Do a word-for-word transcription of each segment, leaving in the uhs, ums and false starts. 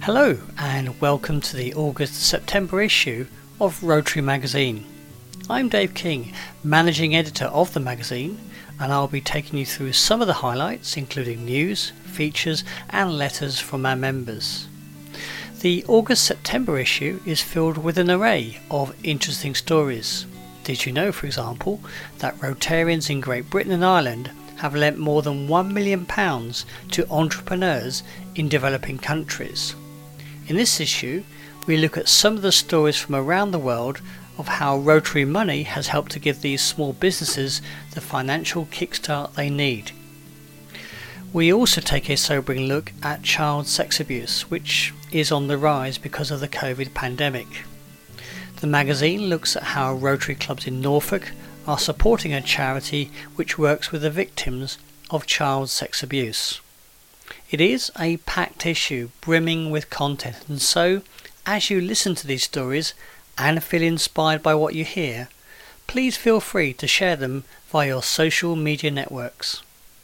Hello and welcome to the August-September issue of Rotary Magazine. I'm Dave King, Managing Editor of the magazine, and I'll be taking you through some of the highlights, including news, features and letters from our members. The August-September issue is filled with an array of interesting stories. Did you know, for example, that Rotarians in Great Britain and Ireland have lent more than one million pounds to entrepreneurs in developing countries? In this issue, we look at some of the stories from around the world of how Rotary money has helped to give these small businesses the financial kickstart they need. We also take a sobering look at child sex abuse, which is on the rise because of the COVID pandemic. The magazine looks at how Rotary clubs in Norfolk are supporting a charity which works with the victims of child sex abuse. It is a packed issue brimming with content, and so as you listen to these stories and feel inspired by what you hear, please feel free to share them via your social media networks.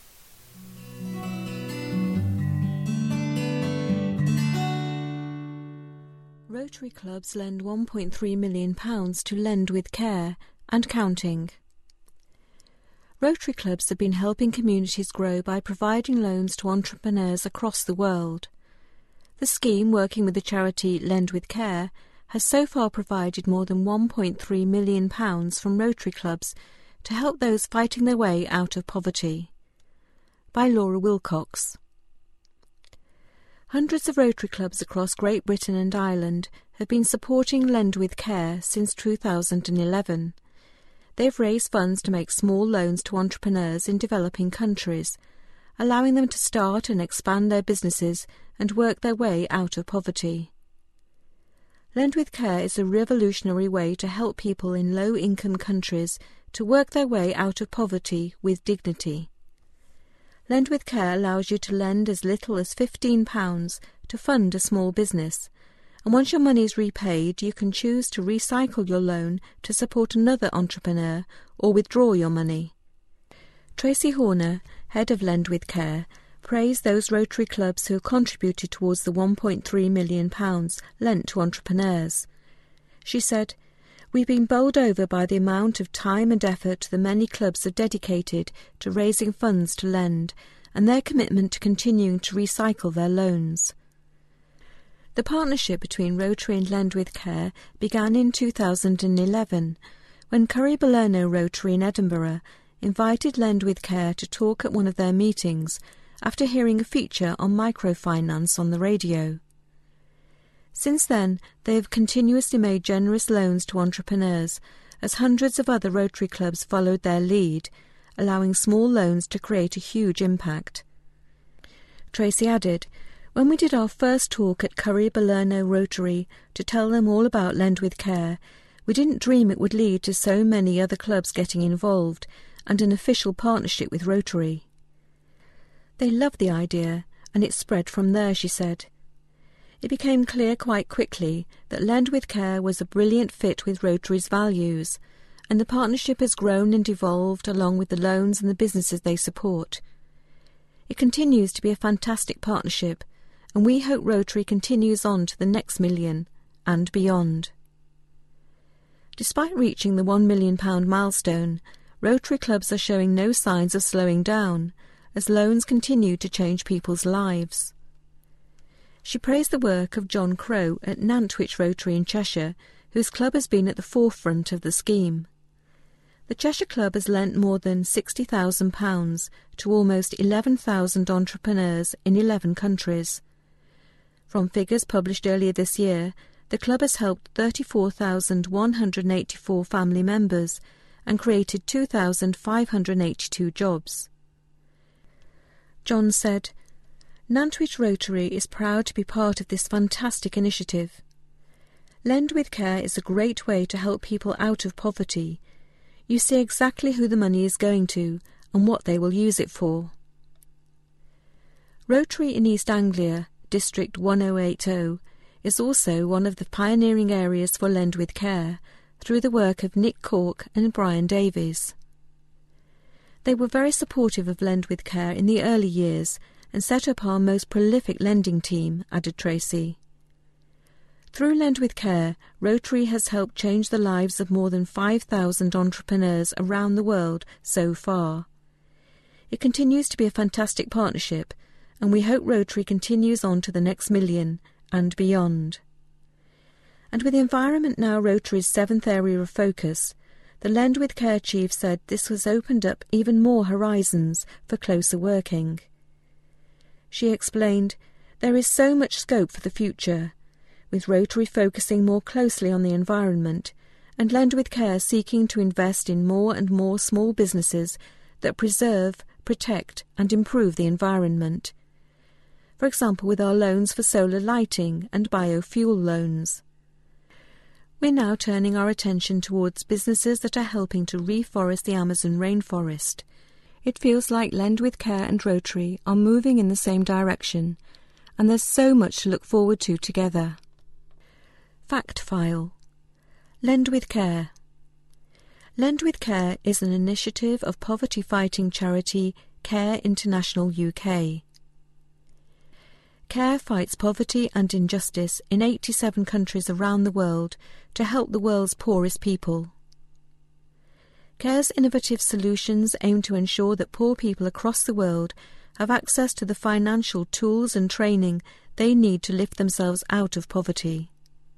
Rotary clubs lend one point three million pounds to Lend with Care and counting. Rotary clubs have been helping communities grow by providing loans to entrepreneurs across the world. The scheme, working with the charity Lend with Care, has so far provided more than one point three million pounds from Rotary clubs to help those fighting their way out of poverty. By Laura Wilcox. Hundreds of Rotary clubs across Great Britain and Ireland have been supporting Lend with Care since two thousand eleven. They've raised funds to make small loans to entrepreneurs in developing countries, allowing them to start and expand their businesses and work their way out of poverty. Lend with Care is a revolutionary way to help people in low-income countries to work their way out of poverty with dignity. Lend with Care allows you to lend as little as fifteen pounds to fund a small business, and once your money is repaid, you can choose to recycle your loan to support another entrepreneur or withdraw your money. Tracy Horner, head of Lend with Care, praised those Rotary clubs who contributed towards the one point three million pounds lent to entrepreneurs. She said, "We've been bowled over by the amount of time and effort the many clubs have dedicated to raising funds to lend, and their commitment to continuing to recycle their loans." The partnership between Rotary and Lend with Care began in two thousand eleven, when Curry-Balerno Rotary in Edinburgh invited Lend with Care to talk at one of their meetings after hearing a feature on microfinance on the radio. Since then, they have continuously made generous loans to entrepreneurs, as hundreds of other Rotary clubs followed their lead, allowing small loans to create a huge impact. Tracy added, "When we did our first talk at Curry-Balerno Rotary to tell them all about Lend with Care, we didn't dream it would lead to so many other clubs getting involved and an official partnership with Rotary." They loved the idea, and it spread from there, she said. It became clear quite quickly that Lend with Care was a brilliant fit with Rotary's values, and the partnership has grown and evolved along with the loans and the businesses they support. It continues to be a fantastic partnership, and we hope Rotary continues on to the next million and beyond. Despite reaching the one million pounds milestone, Rotary clubs are showing no signs of slowing down, as loans continue to change people's lives. She praised the work of John Crow at Nantwich Rotary in Cheshire, whose club has been at the forefront of the scheme. The Cheshire Club has lent more than sixty thousand pounds to almost eleven thousand entrepreneurs in eleven countries. From figures published earlier this year, the club has helped thirty-four thousand one hundred eighty-four family members and created two thousand five hundred eighty-two jobs. John said, "Nantwich Rotary is proud to be part of this fantastic initiative. Lend with Care is a great way to help people out of poverty. You see exactly who the money is going to and what they will use it for." Rotary in East Anglia, District one oh eight oh, is also one of the pioneering areas for Lend with Care, through the work of Nick Cork and Brian Davies. They were very supportive of Lend with Care in the early years and set up our most prolific lending team, added Tracy. Through Lend with Care, Rotary has helped change the lives of more than five thousand entrepreneurs around the world so far. It continues to be a fantastic partnership, and we hope Rotary continues on to the next million and beyond. And with the environment now Rotary's seventh area of focus, the Lend with Care chief said this has opened up even more horizons for closer working. She explained, "There is so much scope for the future, with Rotary focusing more closely on the environment and Lend with Care seeking to invest in more and more small businesses that preserve, protect and improve the environment. For example, with our loans for solar lighting and biofuel loans. We're now turning our attention towards businesses that are helping to reforest the Amazon rainforest. It feels like Lend with Care and Rotary are moving in the same direction, and there's so much to look forward to together." Fact File. Lend with Care. Lend with Care is an initiative of poverty-fighting charity Care International U K. Care fights poverty and injustice in eighty-seven countries around the world to help the world's poorest people. Care's innovative solutions aim to ensure that poor people across the world have access to the financial tools and training they need to lift themselves out of poverty.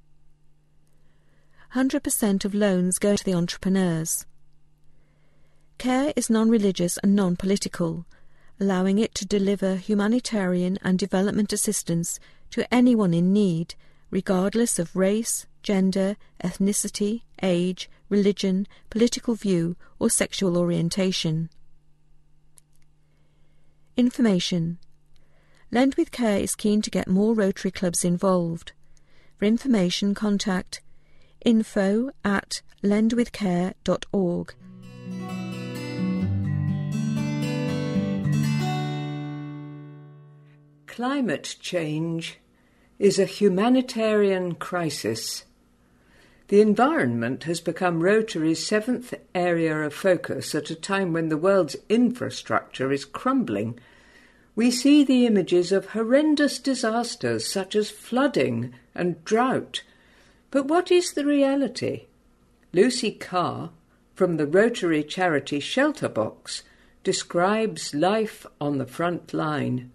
one hundred percent of loans go to the entrepreneurs. Care is non-religious and non-political, allowing it to deliver humanitarian and development assistance to anyone in need, regardless of race, gender, ethnicity, age, religion, political view or sexual orientation. Information. Lend with Care is keen to get more Rotary clubs involved. For information, contact info at lend with care dot org. Climate change is a humanitarian crisis. The environment has become Rotary's seventh area of focus at a time when the world's infrastructure is crumbling. We see the images of horrendous disasters such as flooding and drought. But what is the reality? Lucy Carr, from the Rotary charity Shelterbox, describes life on the front line.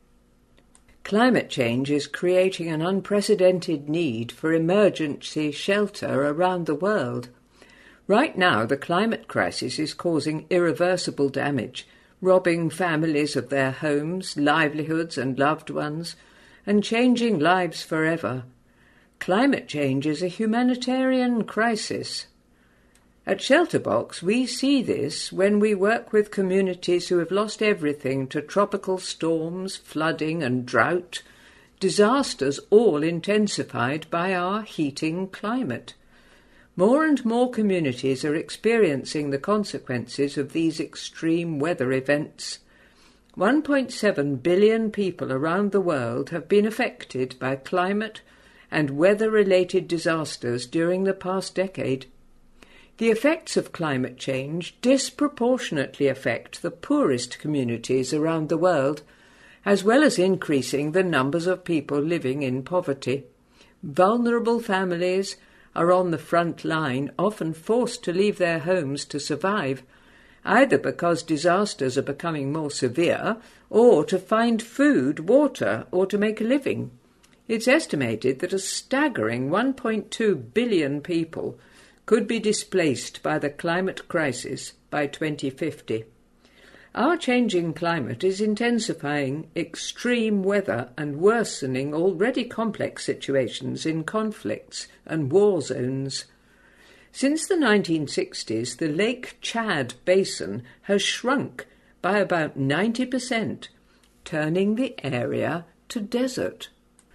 Climate change is creating an unprecedented need for emergency shelter around the world. Right now, the climate crisis is causing irreversible damage, robbing families of their homes, livelihoods and loved ones, and changing lives forever. Climate change is a humanitarian crisis. At Shelterbox, we see this when we work with communities who have lost everything to tropical storms, flooding and drought, disasters all intensified by our heating climate. More and more communities are experiencing the consequences of these extreme weather events. one point seven billion people around the world have been affected by climate and weather-related disasters during the past decade. The effects of climate change disproportionately affect the poorest communities around the world, as well as increasing the numbers of people living in poverty. Vulnerable families are on the front line, often forced to leave their homes to survive, either because disasters are becoming more severe, or to find food, water, or to make a living. It's estimated that a staggering one point two billion people could be displaced by the climate crisis by twenty fifty. Our changing climate is intensifying extreme weather and worsening already complex situations in conflicts and war zones. Since the nineteen sixties, the Lake Chad basin has shrunk by about ninety percent, turning the area to desert.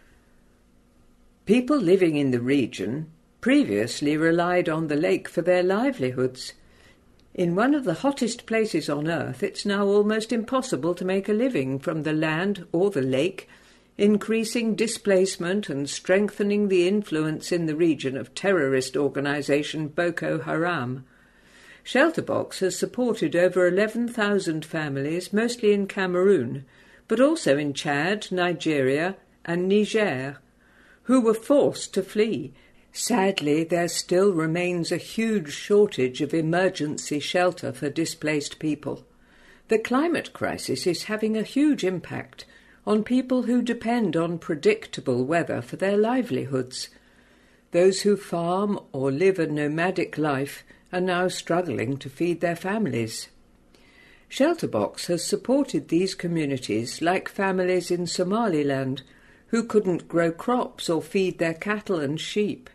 People living in the region previously relied on the lake for their livelihoods. In one of the hottest places on Earth, it's now almost impossible to make a living from the land or the lake, increasing displacement and strengthening the influence in the region of terrorist organisation Boko Haram. Shelterbox has supported over eleven thousand families, mostly in Cameroon, but also in Chad, Nigeria and Niger. who were forced to flee. Sadly, there still remains a huge shortage of emergency shelter for displaced people. The climate crisis is having a huge impact on people who depend on predictable weather for their livelihoods. Those who farm or live a nomadic life are now struggling to feed their families. Shelterbox has supported these communities like families in Somaliland who couldn't grow crops or feed their cattle and sheep.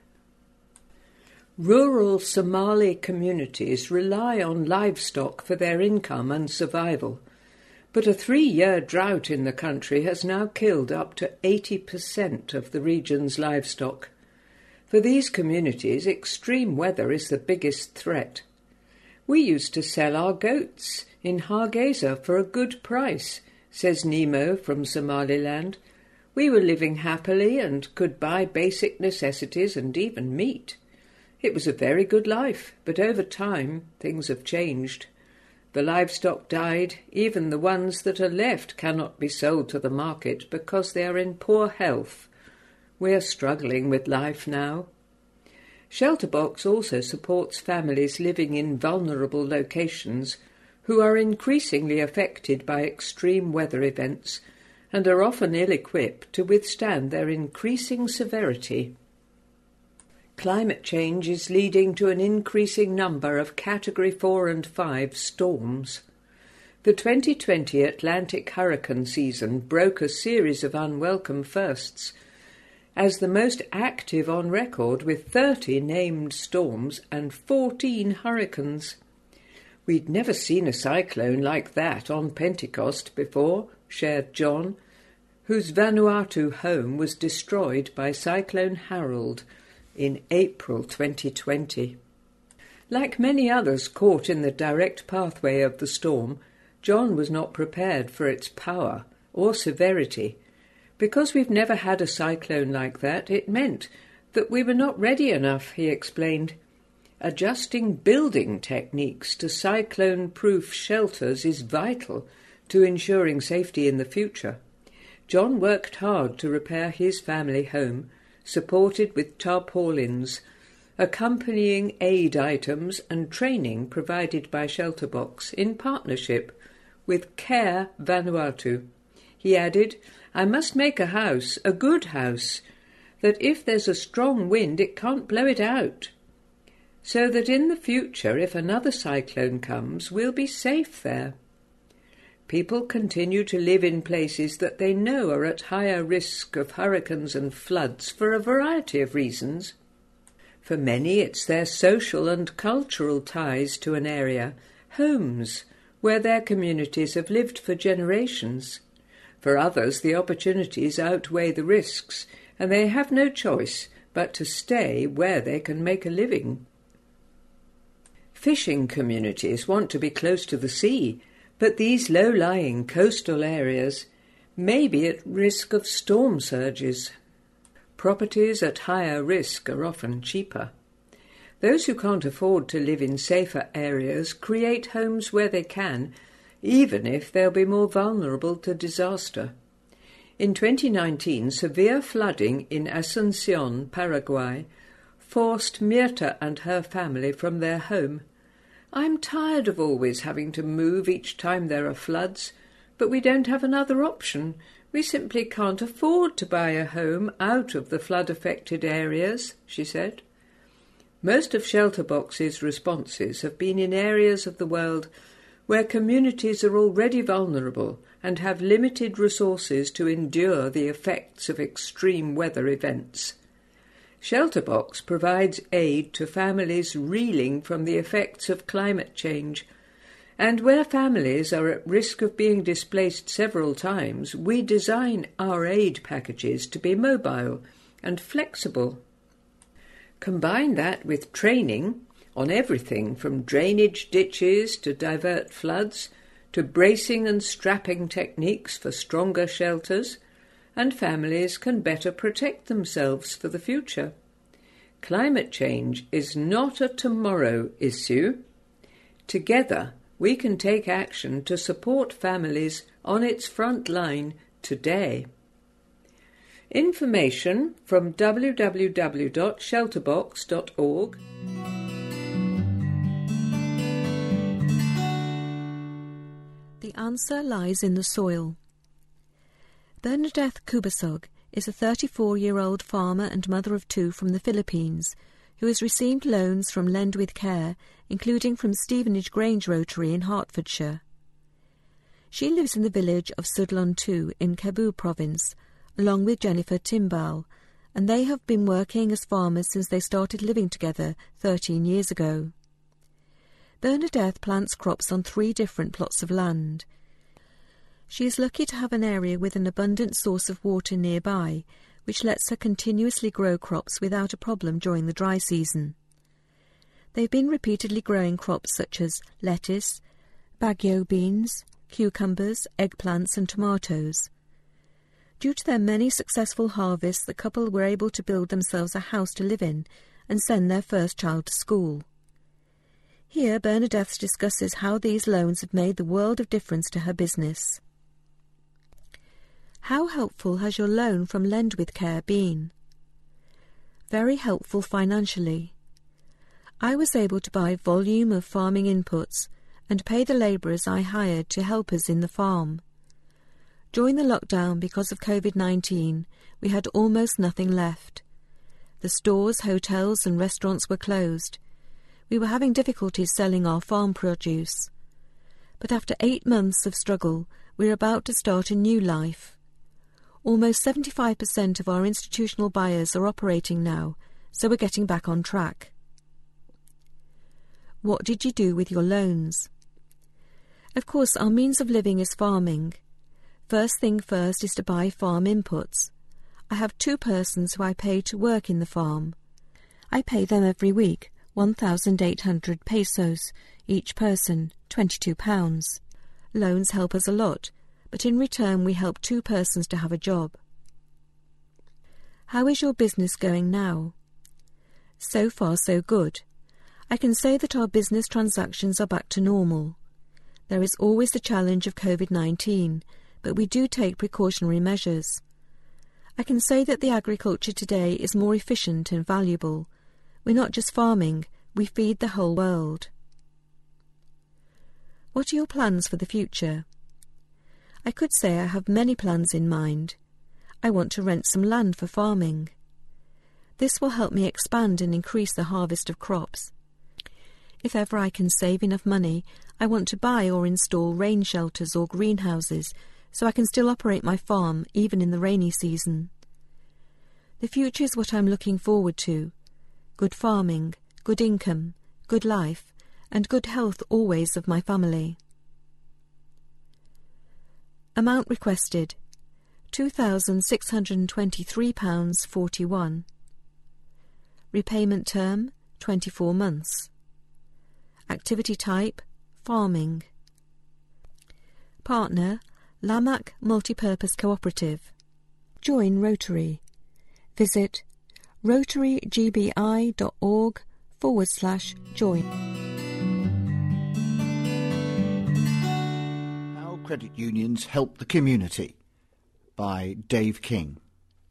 Rural Somali communities rely on livestock for their income and survival, but a three-year drought in the country has now killed up to eighty percent of the region's livestock. For these communities, extreme weather is the biggest threat. We used to sell our goats in Hargeisa for a good price, says Nemo from Somaliland. We were living happily and could buy basic necessities and even meat. It was a very good life, but over time things have changed. The livestock died, even the ones that are left cannot be sold to the market because they are in poor health. We are struggling with life now. Shelterbox also supports families living in vulnerable locations who are increasingly affected by extreme weather events and are often ill-equipped to withstand their increasing severity. Climate change is leading to an increasing number of Category four and five storms. The twenty twenty Atlantic hurricane season broke a series of unwelcome firsts, as the most active on record with thirty named storms and fourteen hurricanes. We'd never seen a cyclone like that on Pentecost before, shared John, whose Vanuatu home was destroyed by Cyclone Harold in April twenty twenty. Like many others caught in the direct pathway of the storm, John was not prepared for its power or severity. Because we've never had a cyclone like that, it meant that we were not ready enough, he explained. Adjusting building techniques to cyclone-proof shelters is vital to ensuring safety in the future. John worked hard to repair his family home, supported with tarpaulins, accompanying aid items and training provided by Shelterbox in partnership with Care Vanuatu. He added, "I must make a house, a good house, that if there's a strong wind it can't blow it out, so that in the future, if another cyclone comes, we'll be safe there." People continue to live in places that they know are at higher risk of hurricanes and floods for a variety of reasons. For many, it's their social and cultural ties to an area, homes, where their communities have lived for generations. For others, the opportunities outweigh the risks, and they have no choice but to stay where they can make a living. Fishing communities want to be close to the sea, but these low-lying coastal areas may be at risk of storm surges. Properties at higher risk are often cheaper. Those who can't afford to live in safer areas create homes where they can, even if they'll be more vulnerable to disaster. In twenty nineteen, severe flooding in Asunción, Paraguay, forced Mirta and her family from their home. "I'm tired of always having to move each time there are floods, but we don't have another option. We simply can't afford to buy a home out of the flood-affected areas," she said. Most of Shelterbox's responses have been in areas of the world where communities are already vulnerable and have limited resources to endure the effects of extreme weather events. Shelterbox provides aid to families reeling from the effects of climate change, and where families are at risk of being displaced several times, we design our aid packages to be mobile and flexible. Combine that with training on everything from drainage ditches to divert floods, to bracing and strapping techniques for stronger shelters, and families can better protect themselves for the future. Climate change is not a tomorrow issue. Together, we can take action to support families on its front line today. Information from w w w dot shelterbox dot org. The answer lies in the soil. Bernadette Kubasog is a thirty-four-year-old farmer and mother of two from the Philippines who has received loans from Lend With Care, including from Stevenage Grange Rotary in Hertfordshire. She lives in the village of Sudlon two in Cebu province, along with Jennifer Timbal, and they have been working as farmers since they started living together thirteen years ago. Bernadette plants crops on three different plots of land. She is lucky to have an area with an abundant source of water nearby, which lets her continuously grow crops without a problem during the dry season. They've been repeatedly growing crops such as lettuce, baguio beans, cucumbers, eggplants and tomatoes. Due to their many successful harvests, the couple were able to build themselves a house to live in and send their first child to school. Here Bernadette discusses how these loans have made the world of difference to her business. How helpful has your loan from Lend With Care been? Very helpful financially. I was able to buy volume of farming inputs and pay the labourers I hired to help us in the farm. During the lockdown, because of COVID nineteen, we had almost nothing left. The stores, hotels and restaurants were closed. We were having difficulties selling our farm produce. But after eight months of struggle, we are about to start a new life. Almost seventy-five percent of our institutional buyers are operating now, so we're getting back on track. What did you do with your loans? Of course, our means of living is farming. First thing first is to buy farm inputs. I have two persons who I pay to work in the farm. I pay them every week, one thousand eight hundred pesos, each person, twenty-two pounds. Loans help us a lot, but in return we help two persons to have a job. How is your business going now? So far so good. I can say that our business transactions are back to normal. There is always the challenge of COVID nineteen, but we do take precautionary measures. I can say that the agriculture today is more efficient and valuable. We're not just farming, we feed the whole world. What are your plans for the future? I could say I have many plans in mind. I want to rent some land for farming. This will help me expand and increase the harvest of crops. If ever I can save enough money, I want to buy or install rain shelters or greenhouses so I can still operate my farm even in the rainy season. The future is what I'm looking forward to. Good farming, good income, good life, and good health always of my family. Amount requested, two thousand six hundred and twenty-three pounds forty-one. Repayment term, twenty-four months. Activity type, farming. Partner, Lamac Multipurpose Cooperative. Join Rotary. Visit rotarygbi.org forward slash join. How Credit Unions Help the Community by Dave King.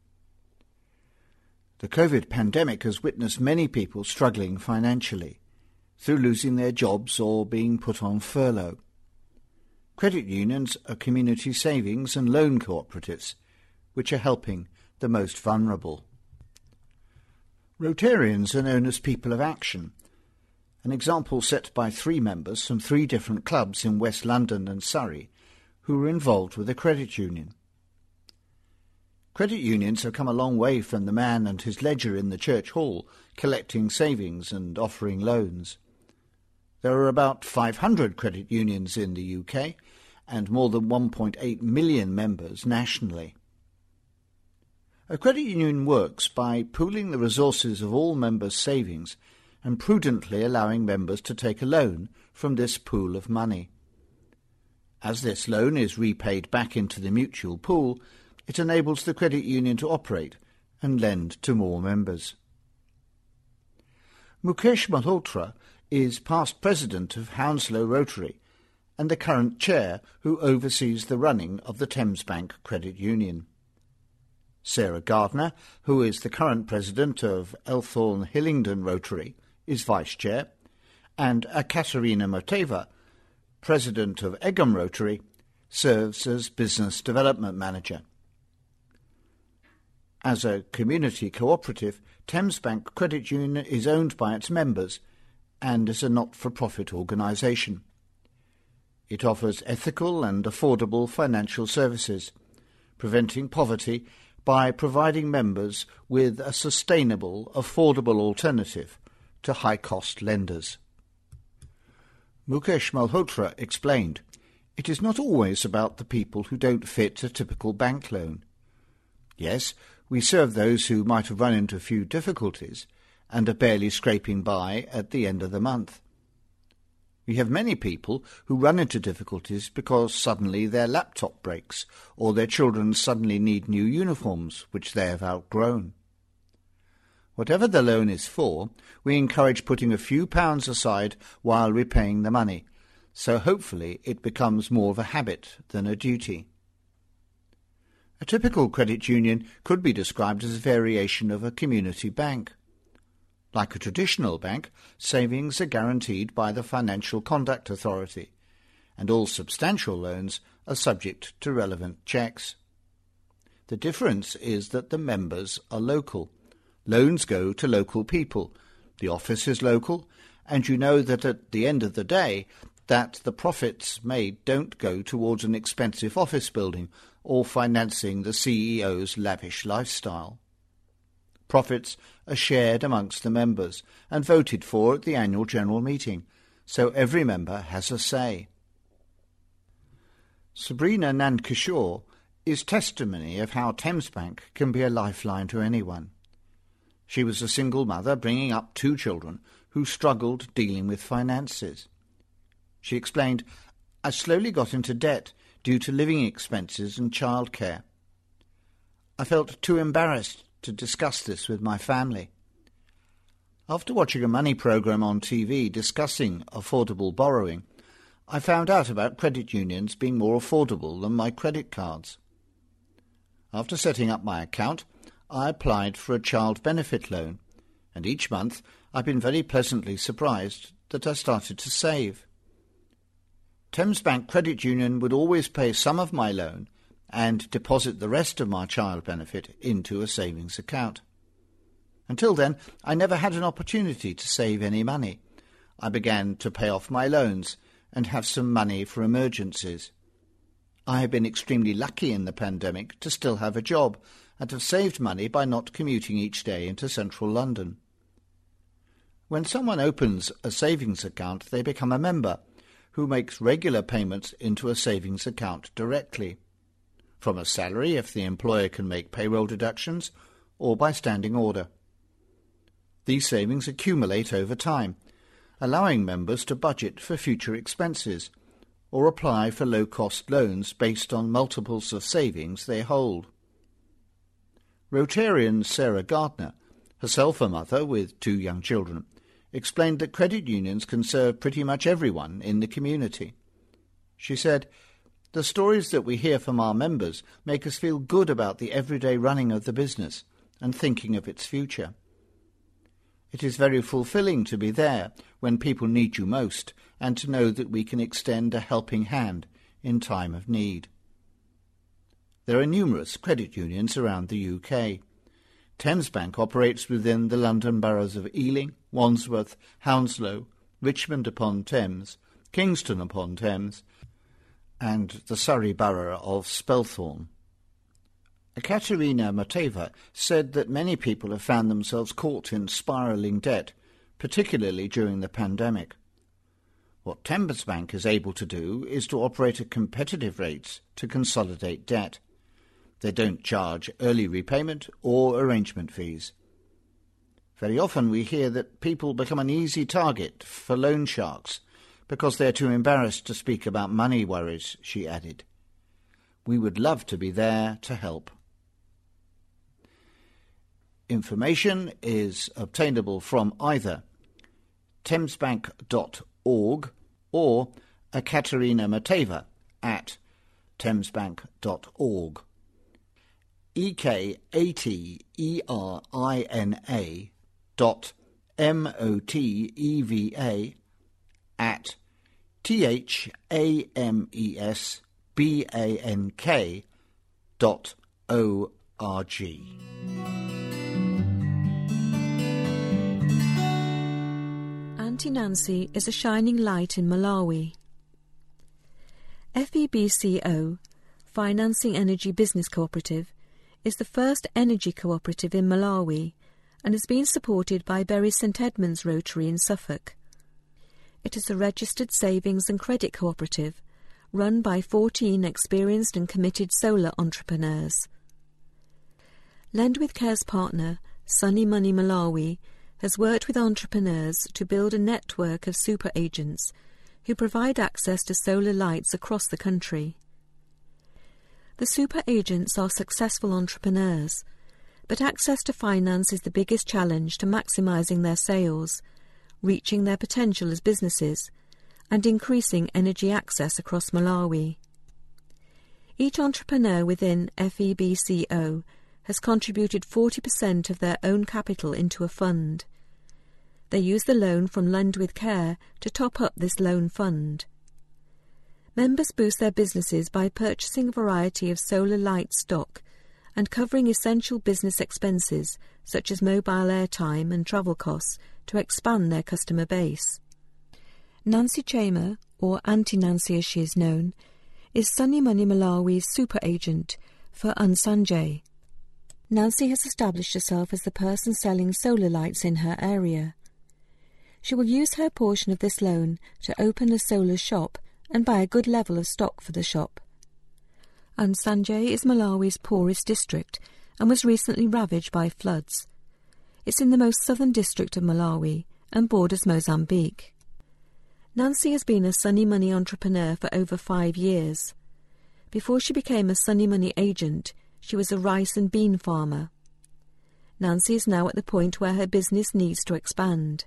The COVID pandemic has witnessed many people struggling financially through losing their jobs or being put on furlough. Credit unions are community savings and loan cooperatives, which are helping the most vulnerable. Rotarians are known as people of action, an example set by three members from three different clubs in West London and Surrey who were involved with a credit union. Credit unions have come a long way from the man and his ledger in the church hall collecting savings and offering loans. There are about five hundred credit unions in the U K and more than one point eight million members nationally. A credit union works by pooling the resources of all members' savings and prudently allowing members to take a loan from this pool of money. As this loan is repaid back into the mutual pool, it enables the credit union to operate and lend to more members. Mukesh Malhotra is past president of Hounslow Rotary and the current chair who oversees the running of the Thamesbank Credit Union. Sarah Gardner, who is the current president of Elthorn Hillingdon Rotary, is vice chair, and Ekaterina Moteva, president of Egham Rotary, serves as business development manager. As a community cooperative, Thamesbank Credit Union is owned by its members and is a not-for-profit organisation. It offers ethical and affordable financial services, preventing poverty by providing members with a sustainable, affordable alternative to high-cost lenders. Mukesh Malhotra explained, "It is not always about the people who don't fit a typical bank loan. Yes, we serve those who might have run into a few difficulties and are barely scraping by at the end of the month. We have many people who run into difficulties because suddenly their laptop breaks or their children suddenly need new uniforms which they have outgrown. Whatever the loan is for, we encourage putting a few pounds aside while repaying the money, so hopefully it becomes more of a habit than a duty." A typical credit union could be described as a variation of a community bank. Like a traditional bank, savings are guaranteed by the Financial Conduct Authority, and all substantial loans are subject to relevant checks. The difference is that the members are local. Loans go to local people, the office is local, and you know that at the end of the day that the profits made don't go towards an expensive office building or financing the C E O's lavish lifestyle. Profits are shared amongst the members and voted for at the annual general meeting, so every member has a say. Sabrina Nandkishore is testimony of how Thamesbank can be a lifeline to anyone. She was a single mother bringing up two children who struggled dealing with finances. She explained, "I slowly got into debt due to living expenses and childcare. I felt too embarrassed to discuss this with my family. After watching a money programme on T V discussing affordable borrowing, I found out about credit unions being more affordable than my credit cards. After setting up my account, I applied for a child benefit loan, and each month I've been very pleasantly surprised that I started to save. Thamesbank Credit Union would always pay some of my loan and deposit the rest of my child benefit into a savings account. Until then, I never had an opportunity to save any money. I began to pay off my loans and have some money for emergencies. I have been extremely lucky in the pandemic to still have a job and have saved money by not commuting each day into central London. When someone opens a savings account, they become a member who makes regular payments into a savings account directly, from a salary if the employer can make payroll deductions, or by standing order. These savings accumulate over time, allowing members to budget for future expenses, or apply for low-cost loans based on multiples of savings they hold. Rotarian Sarah Gardner, herself a mother with two young children, explained that credit unions can serve pretty much everyone in the community. She said, "The stories that we hear from our members make us feel good about the everyday running of the business and thinking of its future. It is very fulfilling to be there when people need you most and to know that we can extend a helping hand in time of need." There are numerous credit unions around the U K. Thamesbank operates within the London boroughs of Ealing, Wandsworth, Hounslow, Richmond-upon-Thames, Kingston-upon-Thames, and the Surrey borough of Spelthorne. Ekaterina Moteva said that many people have found themselves caught in spiralling debt, particularly during the pandemic. What Thamesbank is able to do is to operate at competitive rates to consolidate debt. They don't charge early repayment or arrangement fees. Very often we hear that people become an easy target for loan sharks because they're too embarrassed to speak about money worries, she added. We would love to be there to help. Information is obtainable from either thamesbank dot org or Ekaterina Moteva at thamesbank dot org. E K A T E R I N A dot M O T E V A at T H A M E S B A N K dot O R G. Auntie Nancy is a shining light in Malawi. F E B C O, Financing Energy Business Cooperative, is the first energy cooperative in Malawi and has been supported by Bury St Edmunds Rotary in Suffolk. It is a registered savings and credit cooperative run by fourteen experienced and committed solar entrepreneurs. Lend with Care's partner, Sunny Money Malawi, has worked with entrepreneurs to build a network of super agents who provide access to solar lights across the country. The super agents are successful entrepreneurs, but access to finance is the biggest challenge to maximising their sales, reaching their potential as businesses, and increasing energy access across Malawi. Each entrepreneur within F E B C O has contributed forty percent of their own capital into a fund. They use the loan from Lend with Care to top up this loan fund. Members boost their businesses by purchasing a variety of solar light stock and covering essential business expenses such as mobile airtime and travel costs to expand their customer base. Nancy Chema, or Auntie Nancy as she is known, is Sunny Money Malawi's super agent for Unsanjay. Nancy has established herself as the person selling solar lights in her area. She will use her portion of this loan to open a solar shop and buy a good level of stock for the shop. Unsanjay is Malawi's poorest district and was recently ravaged by floods. It's in the most southern district of Malawi and borders Mozambique. Nancy has been a Sunny Money entrepreneur for over five years. Before she became a Sunny Money agent, she was a rice and bean farmer. Nancy is now at the point where her business needs to expand.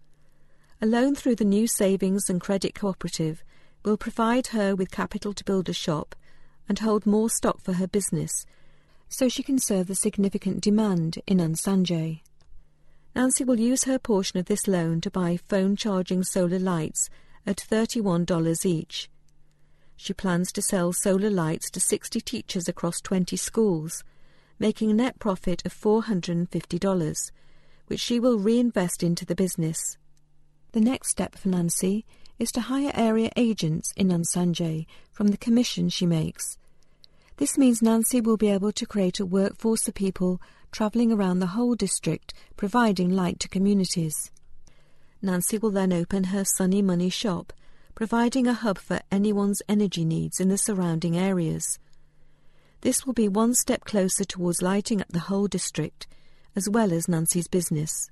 A loan through the new Savings and Credit Cooperative will provide her with capital to build a shop and hold more stock for her business, so she can serve the significant demand in Unsanjay. Nancy will use her portion of this loan to buy phone-charging solar lights at thirty-one dollars each. She plans to sell solar lights to sixty teachers across twenty schools, making a net profit of four hundred fifty dollars, which she will reinvest into the business. The next step for Nancy is to hire area agents in Unsanjay from the commission she makes. This means Nancy will be able to create a workforce of people travelling around the whole district, providing light to communities. Nancy will then open her Sunny Money shop, providing a hub for anyone's energy needs in the surrounding areas. This will be one step closer towards lighting up the whole district, as well as Nancy's business.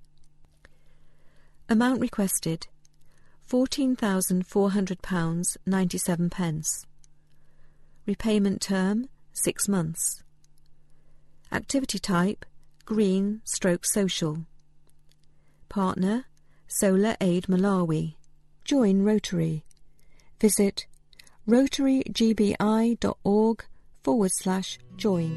Amount requested: fourteen thousand four hundred pounds ninety-seven pence. Repayment term: six months. Activity type: green stroke social. Partner: Solar Aid Malawi. Join Rotary. Visit rotarygbi.org forward slash join.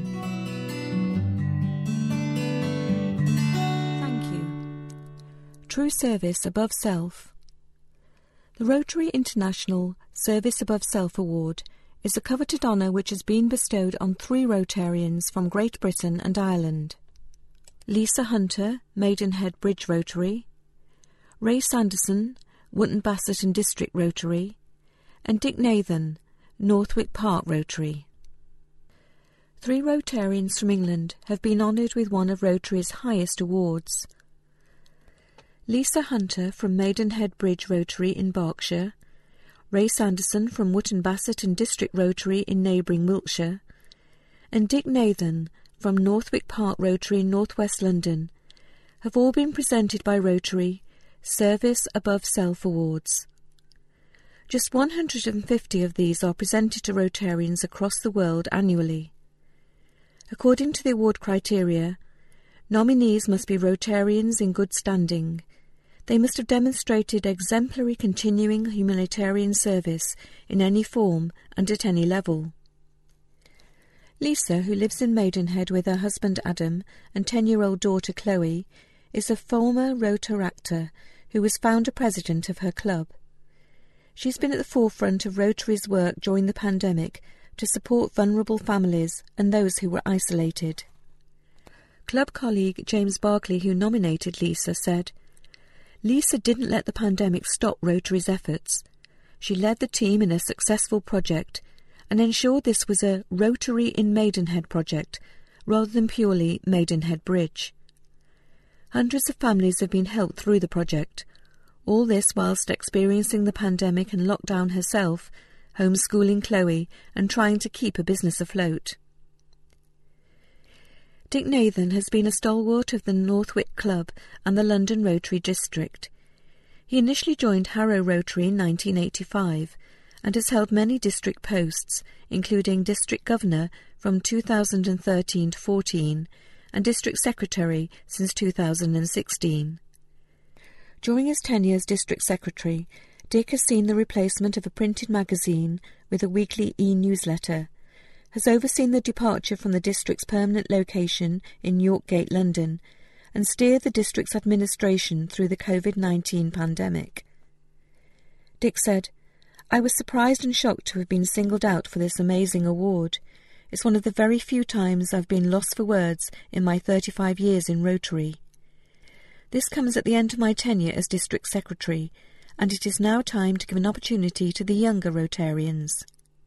Thank you. True Service Above Self. The Rotary International Service Above Self Award is a coveted honour which has been bestowed on three Rotarians from Great Britain and Ireland: Lisa Hunter, Maidenhead Bridge Rotary; Ray Sanderson, Wootton Bassett and District Rotary; and Dick Nathan, Northwick Park Rotary. Three Rotarians from England have been honoured with one of Rotary's highest awards. Lisa Hunter from Maidenhead Bridge Rotary in Berkshire, Ray Sanderson from Wootton Bassett and District Rotary in neighbouring Wiltshire, and Dick Nathan from Northwick Park Rotary in North West London, have all been presented by Rotary Service Above Self Awards. Just one hundred fifty of these are presented to Rotarians across the world annually. According to the award criteria, nominees must be Rotarians in good standing. They must have demonstrated exemplary continuing humanitarian service in any form and at any level. Lisa, who lives in Maidenhead with her husband Adam and ten-year-old daughter Chloe, is a former Rotaractor who was founder president of her club. She's been at the forefront of Rotary's work during the pandemic to support vulnerable families and those who were isolated. Club colleague James Barclay, who nominated Lisa, said, "Lisa didn't let the pandemic stop Rotary's efforts. She led the team in a successful project and ensured this was a Rotary in Maidenhead project rather than purely Maidenhead Bridge. Hundreds of families have been helped through the project, all this whilst experiencing the pandemic and lockdown herself, homeschooling Chloe and trying to keep a business afloat." Dick Nathan has been a stalwart of the Northwick Club and the London Rotary District. He initially joined Harrow Rotary in nineteen eighty-five and has held many district posts, including District Governor from two thousand thirteen to fourteen and District Secretary since two thousand sixteen. During his tenure as District Secretary, Dick has seen the replacement of a printed magazine with a weekly e-newsletter, has overseen the departure from the district's permanent location in Yorkgate, London, and steered the district's administration through the COVID nineteen pandemic. Dick said, "I was surprised and shocked to have been singled out for this amazing award. It's one of the very few times I've been lost for words in my thirty-five years in Rotary. This comes at the end of my tenure as District Secretary, and it is now time to give an opportunity to the younger Rotarians."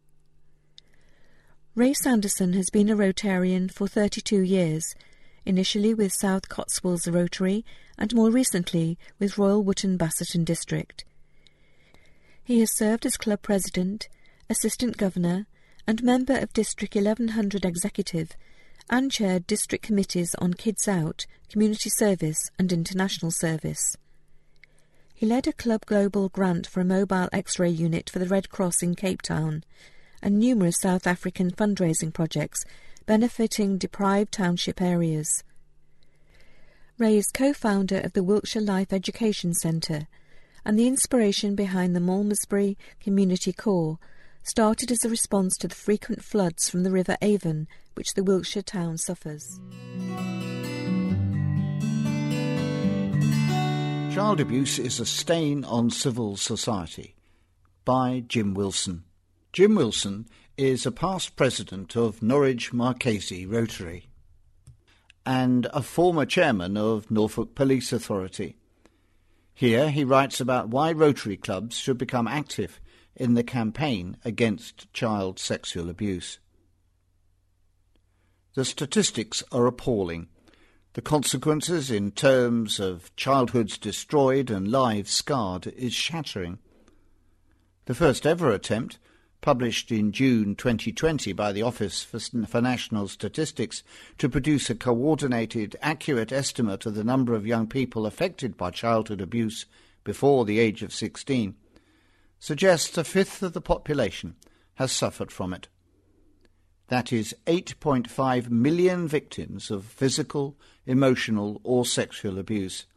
Ray Sanderson has been a Rotarian for thirty-two years, initially with South Cotswolds Rotary and more recently with Royal Wootton Bassetton District. He has served as club president, assistant governor and member of District eleven hundred Executive and chaired district committees on Kids Out, Community Service and International Service. He led a Club Global grant for a mobile X-ray unit for the Red Cross in Cape Town and numerous South African fundraising projects benefiting deprived township areas. Ray is co-founder of the Wiltshire Life Education Centre, and the inspiration behind the Malmesbury Community Corps started as a response to the frequent floods from the River Avon, which the Wiltshire town suffers. Child Abuse is a Stain on Civil Society by Jim Wilson. Jim Wilson is a past president of Norwich Marchese Rotary and a former chairman of Norfolk Police Authority. Here he writes about why Rotary clubs should become active in the campaign against child sexual abuse. The statistics are appalling. The consequences in terms of childhoods destroyed and lives scarred is shattering. The first ever attempt, published in June twenty twenty by the Office for National Statistics, to produce a coordinated, accurate estimate of the number of young people affected by childhood abuse before the age of sixteen, suggests a fifth of the population has suffered from it. That is eight point five million victims of physical, emotional or sexual abuse.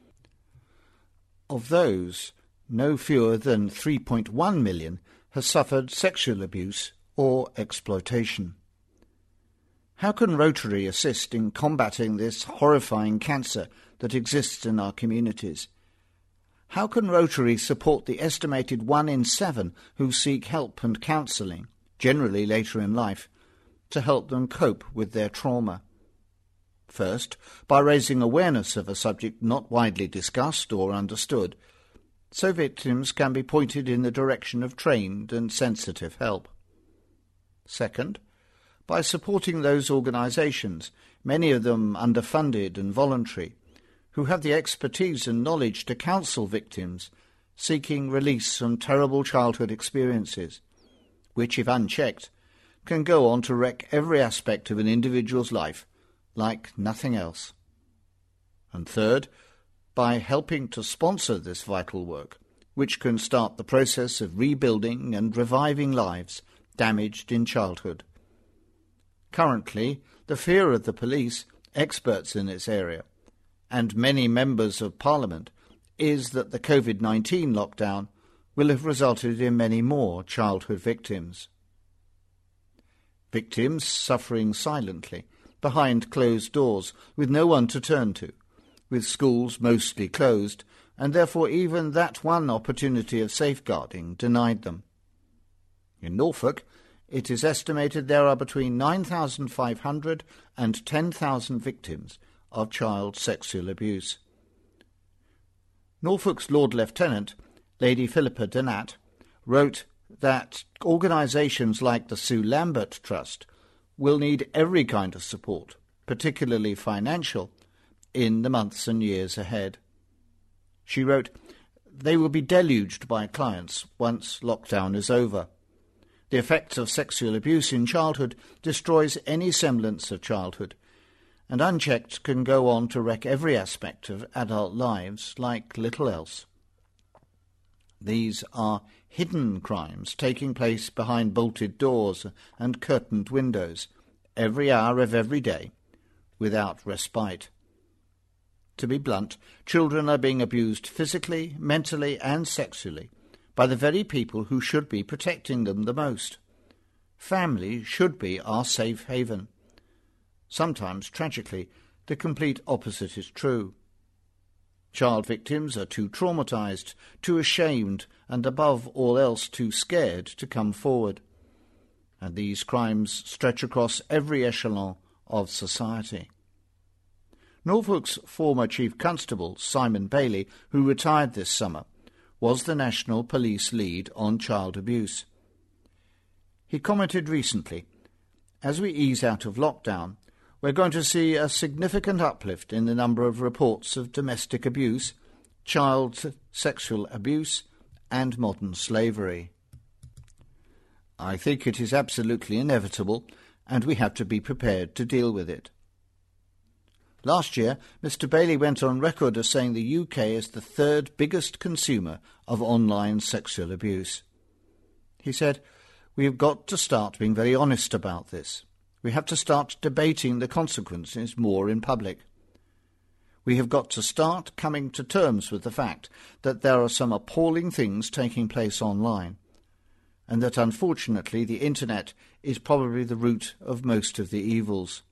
Of those, no fewer than three point one million has suffered sexual abuse or exploitation. How can Rotary assist in combating this horrifying cancer that exists in our communities? How can Rotary support the estimated one in seven who seek help and counselling, generally later in life, to help them cope with their trauma? First, by raising awareness of a subject not widely discussed or understood, so victims can be pointed in the direction of trained and sensitive help. Second, by supporting those organisations, many of them underfunded and voluntary, who have the expertise and knowledge to counsel victims seeking release from terrible childhood experiences, which, if unchecked, can go on to wreck every aspect of an individual's life like nothing else. And third, by helping to sponsor this vital work, which can start the process of rebuilding and reviving lives damaged in childhood. Currently, the fear of the police, experts in this area, and many members of Parliament is that the COVID nineteen lockdown will have resulted in many more childhood victims. victims suffering silently, behind closed doors, with no one to turn to, with schools mostly closed, and therefore even that one opportunity of safeguarding denied them. In Norfolk, it is estimated there are between nine thousand five hundred and ten thousand victims of child sexual abuse. Norfolk's Lord Lieutenant, Lady Philippa Donat, wrote that organisations like the Sue Lambert Trust will need every kind of support, particularly financial, in the months and years ahead. She wrote, "They will be deluged by clients once lockdown is over. The effects of sexual abuse in childhood destroys any semblance of childhood, and unchecked can go on to wreck every aspect of adult lives like little else. These are hidden crimes taking place behind bolted doors and curtained windows, every hour of every day, without respite. To be blunt, children are being abused physically, mentally and sexually by the very people who should be protecting them the most. Family should be our safe haven. Sometimes, tragically, the complete opposite is true. Child victims are too traumatized, too ashamed, and above all else too scared to come forward. And these crimes stretch across every echelon of society. Norfolk's former Chief Constable, Simon Bailey, who retired this summer, was the National Police lead on child abuse. He commented recently, "As we ease out of lockdown, we're going to see a significant uplift in the number of reports of domestic abuse, child sexual abuse, and modern slavery. I think it is absolutely inevitable, and we have to be prepared to deal with it." Last year, Mister Bailey went on record as saying the U K is the third biggest consumer of online sexual abuse. He said, "We have got to start being very honest about this. We have to start debating the consequences more in public. We have got to start coming to terms with the fact that there are some appalling things taking place online, and that unfortunately the Internet is probably the root of most of the evils.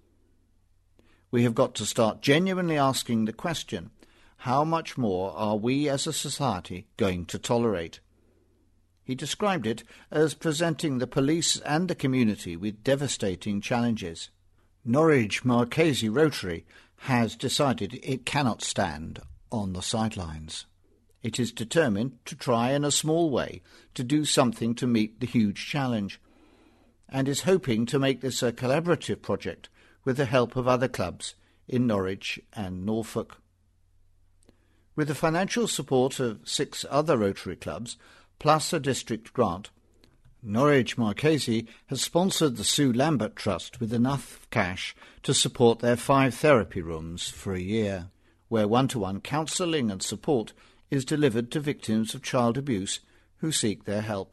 We have got to start genuinely asking the question, how much more are we as a society going to tolerate?" He described it as presenting the police and the community with devastating challenges. Norwich Marchese Rotary has decided it cannot stand on the sidelines. It is determined to try in a small way to do something to meet the huge challenge, and is hoping to make this a collaborative project with the help of other clubs in Norwich and Norfolk. With the financial support of six other Rotary clubs, plus a district grant, Norwich Marchese has sponsored the Sue Lambert Trust with enough cash to support their five therapy rooms for a year, where one-to-one counselling and support is delivered to victims of child abuse who seek their help.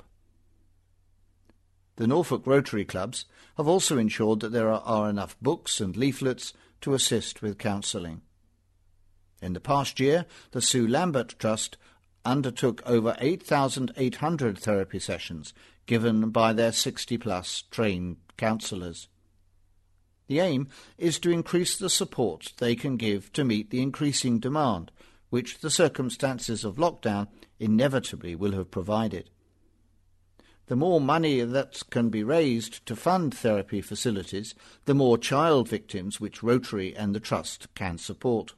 The Norfolk Rotary Clubs have also ensured that there are, are enough books and leaflets to assist with counselling. In the past year, the Sue Lambert Trust undertook over eight thousand eight hundred therapy sessions given by their sixty-plus trained counsellors. The aim is to increase the support they can give to meet the increasing demand, which the circumstances of lockdown inevitably will have provided. The more money that can be raised to fund therapy facilities, the more child victims which Rotary and the Trust can support.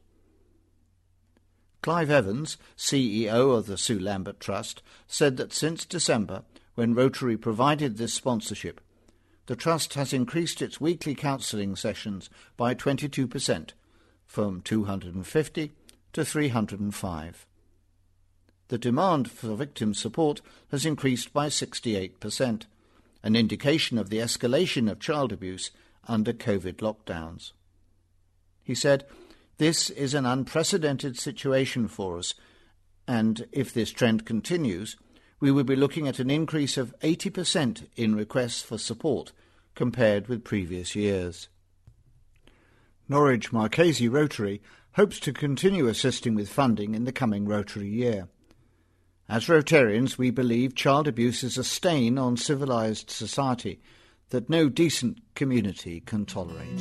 Clive Evans, C E O of the Sue Lambert Trust, said that since December, when Rotary provided this sponsorship, the Trust has increased its weekly counselling sessions by twenty-two percent, from two hundred fifty to three hundred five. The demand for victim support has increased by sixty-eight percent, an indication of the escalation of child abuse under COVID lockdowns. He said, "This is an unprecedented situation for us, and if this trend continues, we will be looking at an increase of eighty percent in requests for support compared with previous years." Norwich Marchese Rotary hopes to continue assisting with funding in the coming Rotary year. As Rotarians, we believe child abuse is a stain on civilised society that no decent community can tolerate.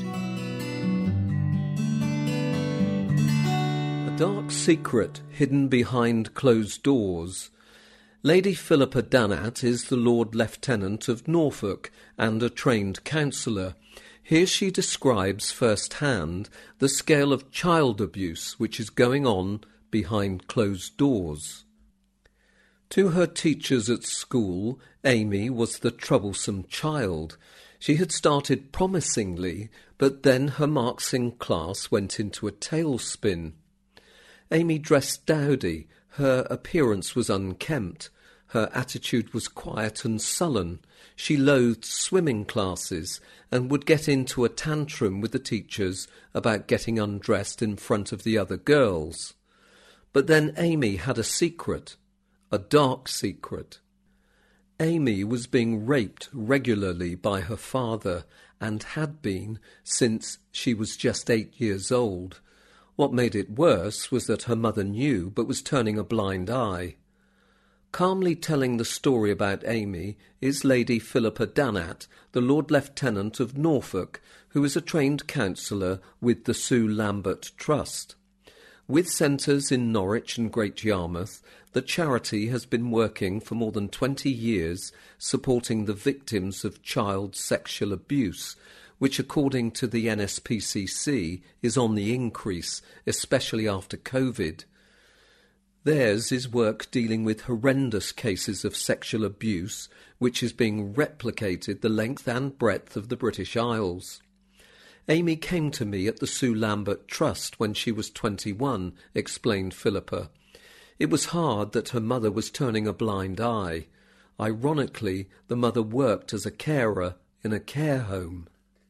A dark secret hidden behind closed doors. Lady Philippa Dannat is the Lord Lieutenant of Norfolk and a trained counsellor. Here she describes firsthand the scale of child abuse which is going on behind closed doors. To her teachers at school, Amy was the troublesome child. She had started promisingly, but then her marks in class went into a tailspin. Amy dressed dowdy, her appearance was unkempt, her attitude was quiet and sullen. She loathed swimming classes and would get into a tantrum with the teachers about getting undressed in front of the other girls. But then Amy had a secret, a dark secret. Amy was being raped regularly by her father and had been since she was just eight years old. What made it worse was that her mother knew but was turning a blind eye. Calmly telling the story about Amy is Lady Philippa Dannat, the Lord Lieutenant of Norfolk, who is a trained counsellor with the Sue Lambert Trust. With centres in Norwich and Great Yarmouth, the charity has been working for more than twenty years supporting the victims of child sexual abuse, which according to the N S P C C is on the increase, especially after COVID. Theirs is work dealing with horrendous cases of sexual abuse, which is being replicated the length and breadth of the British Isles. Amy came to me at the Sue Lambert Trust when she was twenty-one, explained Philippa. It was hard that her mother was turning a blind eye. Ironically, the mother worked as a carer in a care home.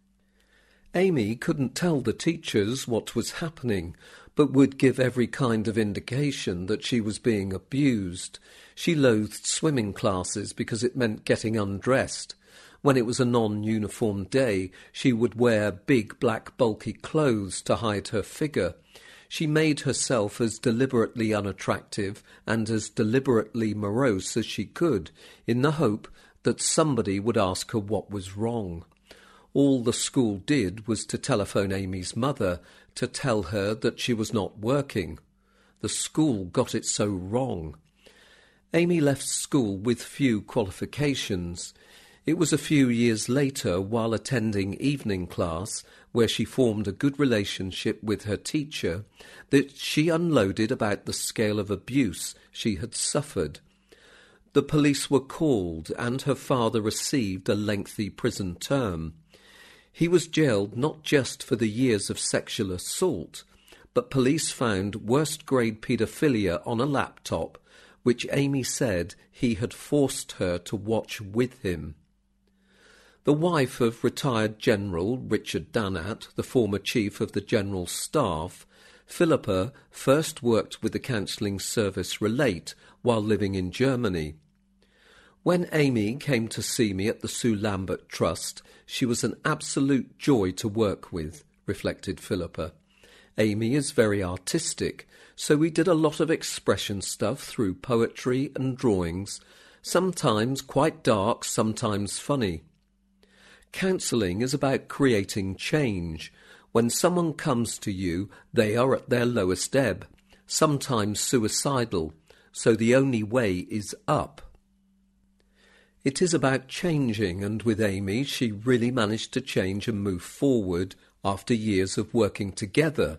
Amy couldn't tell the teachers what was happening, but would give every kind of indication that she was being abused. She loathed swimming classes because it meant getting undressed. When it was a non-uniform day, she would wear big black bulky clothes to hide her figure. She made herself as deliberately unattractive and as deliberately morose as she could, in the hope that somebody would ask her what was wrong. All the school did was to telephone Amy's mother to tell her that she was not working. The school got it so wrong. Amy left school with few qualifications. It was a few years later, while attending evening class, where she formed a good relationship with her teacher, that she unloaded about the scale of abuse she had suffered. The police were called, and her father received a lengthy prison term. He was jailed not just for the years of sexual assault, but police found worst-grade paedophilia on a laptop, which Amy said he had forced her to watch with him. The wife of retired General Richard Dannat, the former Chief of the General Staff, Philippa first worked with the counselling service Relate while living in Germany. When Amy came to see me at the Sue Lambert Trust, she was an absolute joy to work with, reflected Philippa. Amy is very artistic, so we did a lot of expression stuff through poetry and drawings, sometimes quite dark, sometimes funny. Counselling is about creating change. When someone comes to you, they are at their lowest ebb, sometimes suicidal, so the only way is up. It is about changing, and with Amy she really managed to change and move forward after years of working together.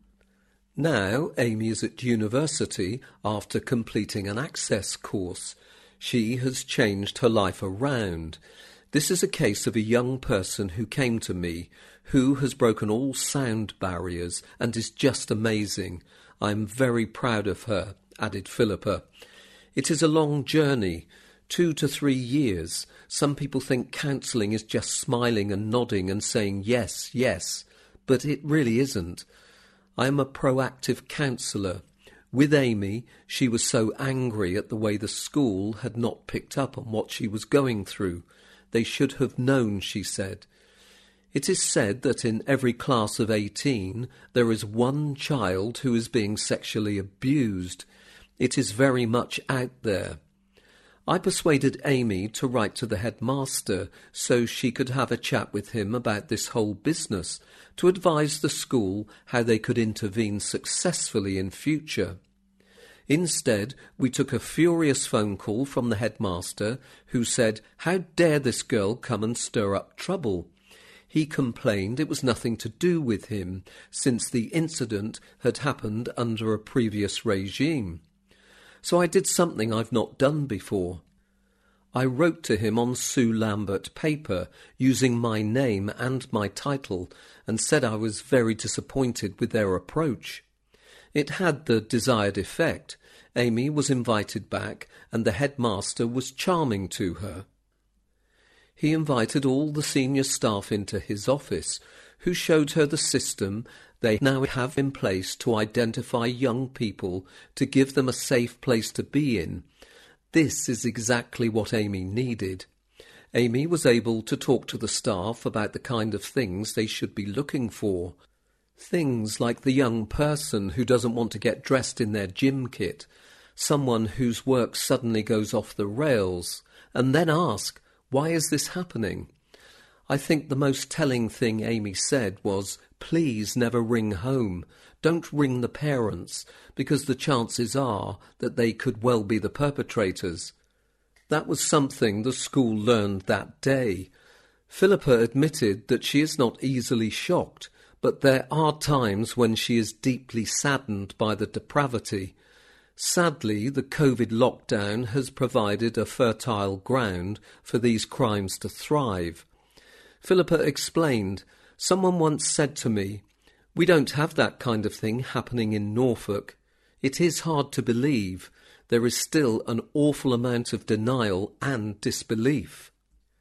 Now Amy is at university after completing an access course. She has changed her life around. This is a case of a young person who came to me, who has broken all sound barriers and is just amazing. I am very proud of her, added Philippa. It is a long journey. Two to three years. Some people think counselling is just smiling and nodding and saying yes, yes, but it really isn't. I am a proactive counsellor. With Amy, she was so angry at the way the school had not picked up on what she was going through. They should have known, she said. It is said that in every class of eighteen there is one child who is being sexually abused. It is very much out there. I persuaded Amy to write to the headmaster so she could have a chat with him about this whole business, to advise the school how they could intervene successfully in future. Instead, we took a furious phone call from the headmaster, who said, "How dare this girl come and stir up trouble?" He complained it was nothing to do with him, since the incident had happened under a previous regime. So I did something I've not done before. I wrote to him on Sue Lambert paper, using my name and my title, and said I was very disappointed with their approach. It had the desired effect. Amy was invited back, and the headmaster was charming to her. He invited all the senior staff into his office, who showed her the system they now have in place to identify young people to give them a safe place to be in. This is exactly what Amy needed. Amy was able to talk to the staff about the kind of things they should be looking for. Things like the young person who doesn't want to get dressed in their gym kit, someone whose work suddenly goes off the rails, and then ask, "Why is this happening?" I think the most telling thing Amy said was, "Please never ring home. Don't ring the parents, because the chances are that they could well be the perpetrators." That was something the school learned that day. Philippa admitted that she is not easily shocked, but there are times when she is deeply saddened by the depravity. Sadly, the COVID lockdown has provided a fertile ground for these crimes to thrive. Philippa explained, "Someone once said to me, 'We don't have that kind of thing happening in Norfolk.' It is hard to believe. There is still an awful amount of denial and disbelief."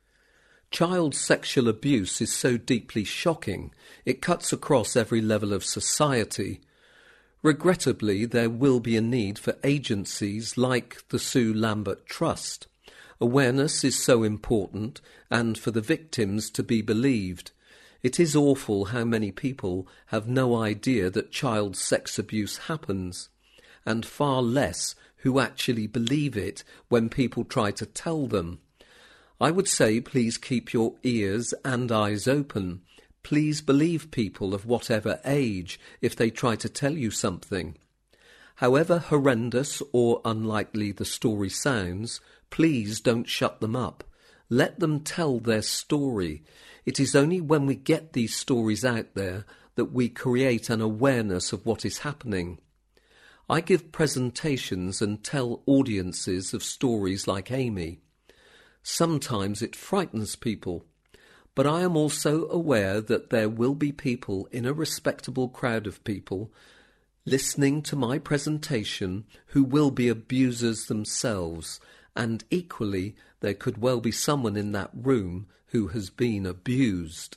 Child sexual abuse is so deeply shocking, it cuts across every level of society. Regrettably, there will be a need for agencies like the Sue Lambert Trust. Awareness is so important, and for the victims to be believed. It is awful how many people have no idea that child sex abuse happens, and far less who actually believe it when people try to tell them. I would say please keep your ears and eyes open. Please believe people of whatever age if they try to tell you something. However horrendous or unlikely the story sounds, please don't shut them up. Let them tell their story. It is only when we get these stories out there that we create an awareness of what is happening. I give presentations and tell audiences of stories like Amy. Sometimes it frightens people. But I am also aware that there will be people in a respectable crowd of people listening to my presentation who will be abusers themselves, and equally there could well be someone in that room who has been abused.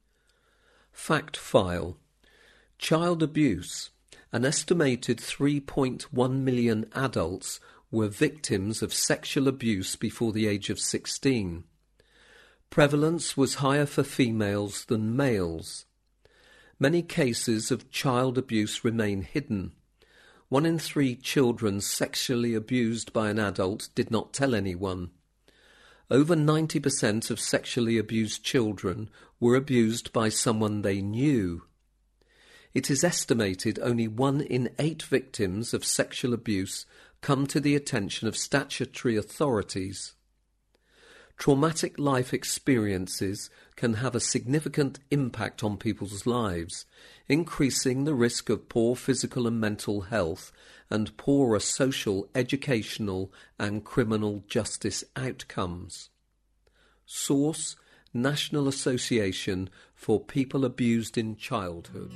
Fact file. Child abuse. An estimated three point one million adults were victims of sexual abuse before the age of sixteen. Prevalence was higher for females than males. Many cases of child abuse remain hidden. One in three children sexually abused by an adult did not tell anyone. Over ninety percent of sexually abused children were abused by someone they knew. It is estimated only one in eight victims of sexual abuse come to the attention of statutory authorities. Traumatic life experiences can have a significant impact on people's lives, increasing the risk of poor physical and mental health and poorer social, educational and criminal justice outcomes. Source: National Association for People Abused in Childhood.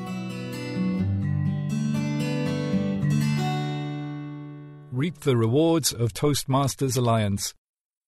Reap the rewards of Toastmasters Alliance.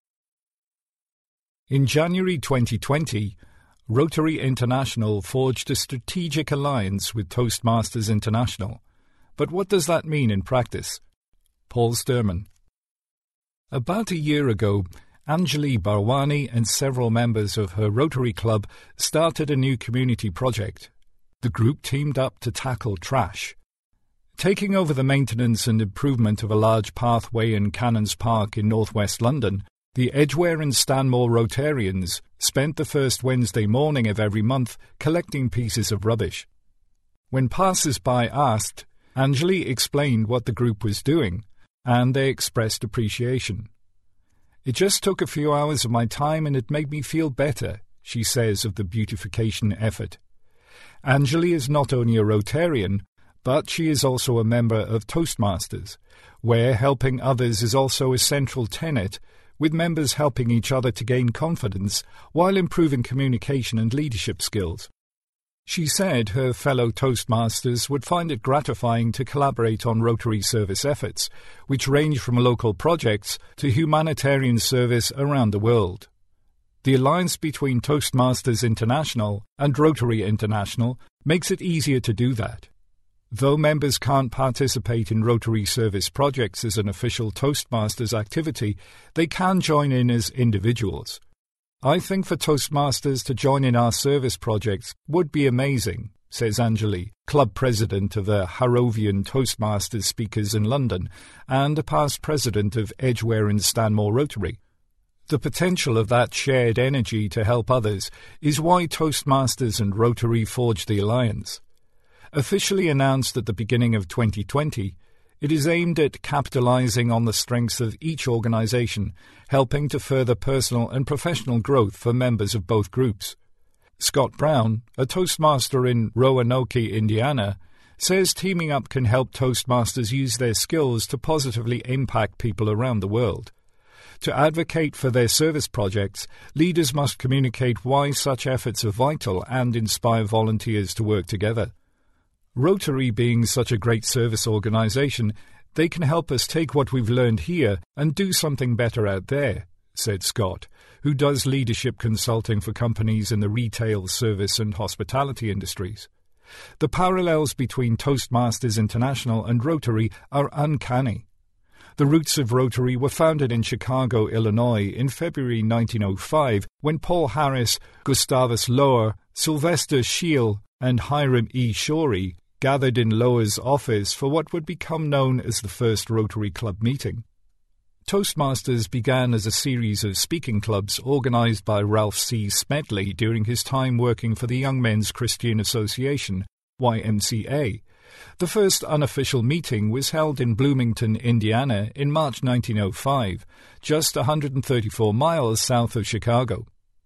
In January twenty twenty, Rotary International forged a strategic alliance with Toastmasters International. But what does that mean in practice? Paul Sturman. About a year ago, Anjali Barwani and several members of her Rotary Club started a new community project. The group teamed up to tackle trash. Taking over the maintenance and improvement of a large pathway in Cannons Park in northwest London, the Edgware and Stanmore Rotarians spent the first Wednesday morning of every month collecting pieces of rubbish. When passers-by asked, Anjali explained what the group was doing, and they expressed appreciation. "It just took a few hours of my time and it made me feel better," she says of the beautification effort. Anjali is not only a Rotarian, but she is also a member of Toastmasters, where helping others is also a central tenet, with members helping each other to gain confidence while improving communication and leadership skills. She said her fellow Toastmasters would find it gratifying to collaborate on Rotary service efforts, which range from local projects to humanitarian service around the world. The alliance between Toastmasters International and Rotary International makes it easier to do that. Though members can't participate in Rotary service projects as an official Toastmasters activity, they can join in as individuals. "I think for Toastmasters to join in our service projects would be amazing," says Anjali, club president of the Harrovian Toastmasters Speakers in London and a past president of Edgware and Stanmore Rotary. The potential of that shared energy to help others is why Toastmasters and Rotary forged the alliance. Officially announced at the beginning of twenty twenty, it is aimed at capitalising on the strengths of each organisation, helping to further personal and professional growth for members of both groups. Scott Brown, a Toastmaster in Roanoke, Indiana, says teaming up can help Toastmasters use their skills to positively impact people around the world. To advocate for their service projects, leaders must communicate why such efforts are vital and inspire volunteers to work together. Rotary being such a great service organisation, they can help us take what we've learned here and do something better out there, said Scott, who does leadership consulting for companies in the retail, service and hospitality industries. The parallels between Toastmasters International and Rotary are uncanny. The roots of Rotary were founded in Chicago, Illinois in February nineteen oh five when Paul Harris, Gustavus Lohr, Sylvester Scheel and Hiram E. Shorey gathered in Lohr's office for what would become known as the first Rotary Club meeting. Toastmasters began as a series of speaking clubs organised by Ralph C. Smedley during his time working for the Young Men's Christian Association, Y M C A. The first unofficial meeting was held in Bloomington, Indiana in March nineteen oh five, just one hundred thirty-four miles south of Chicago.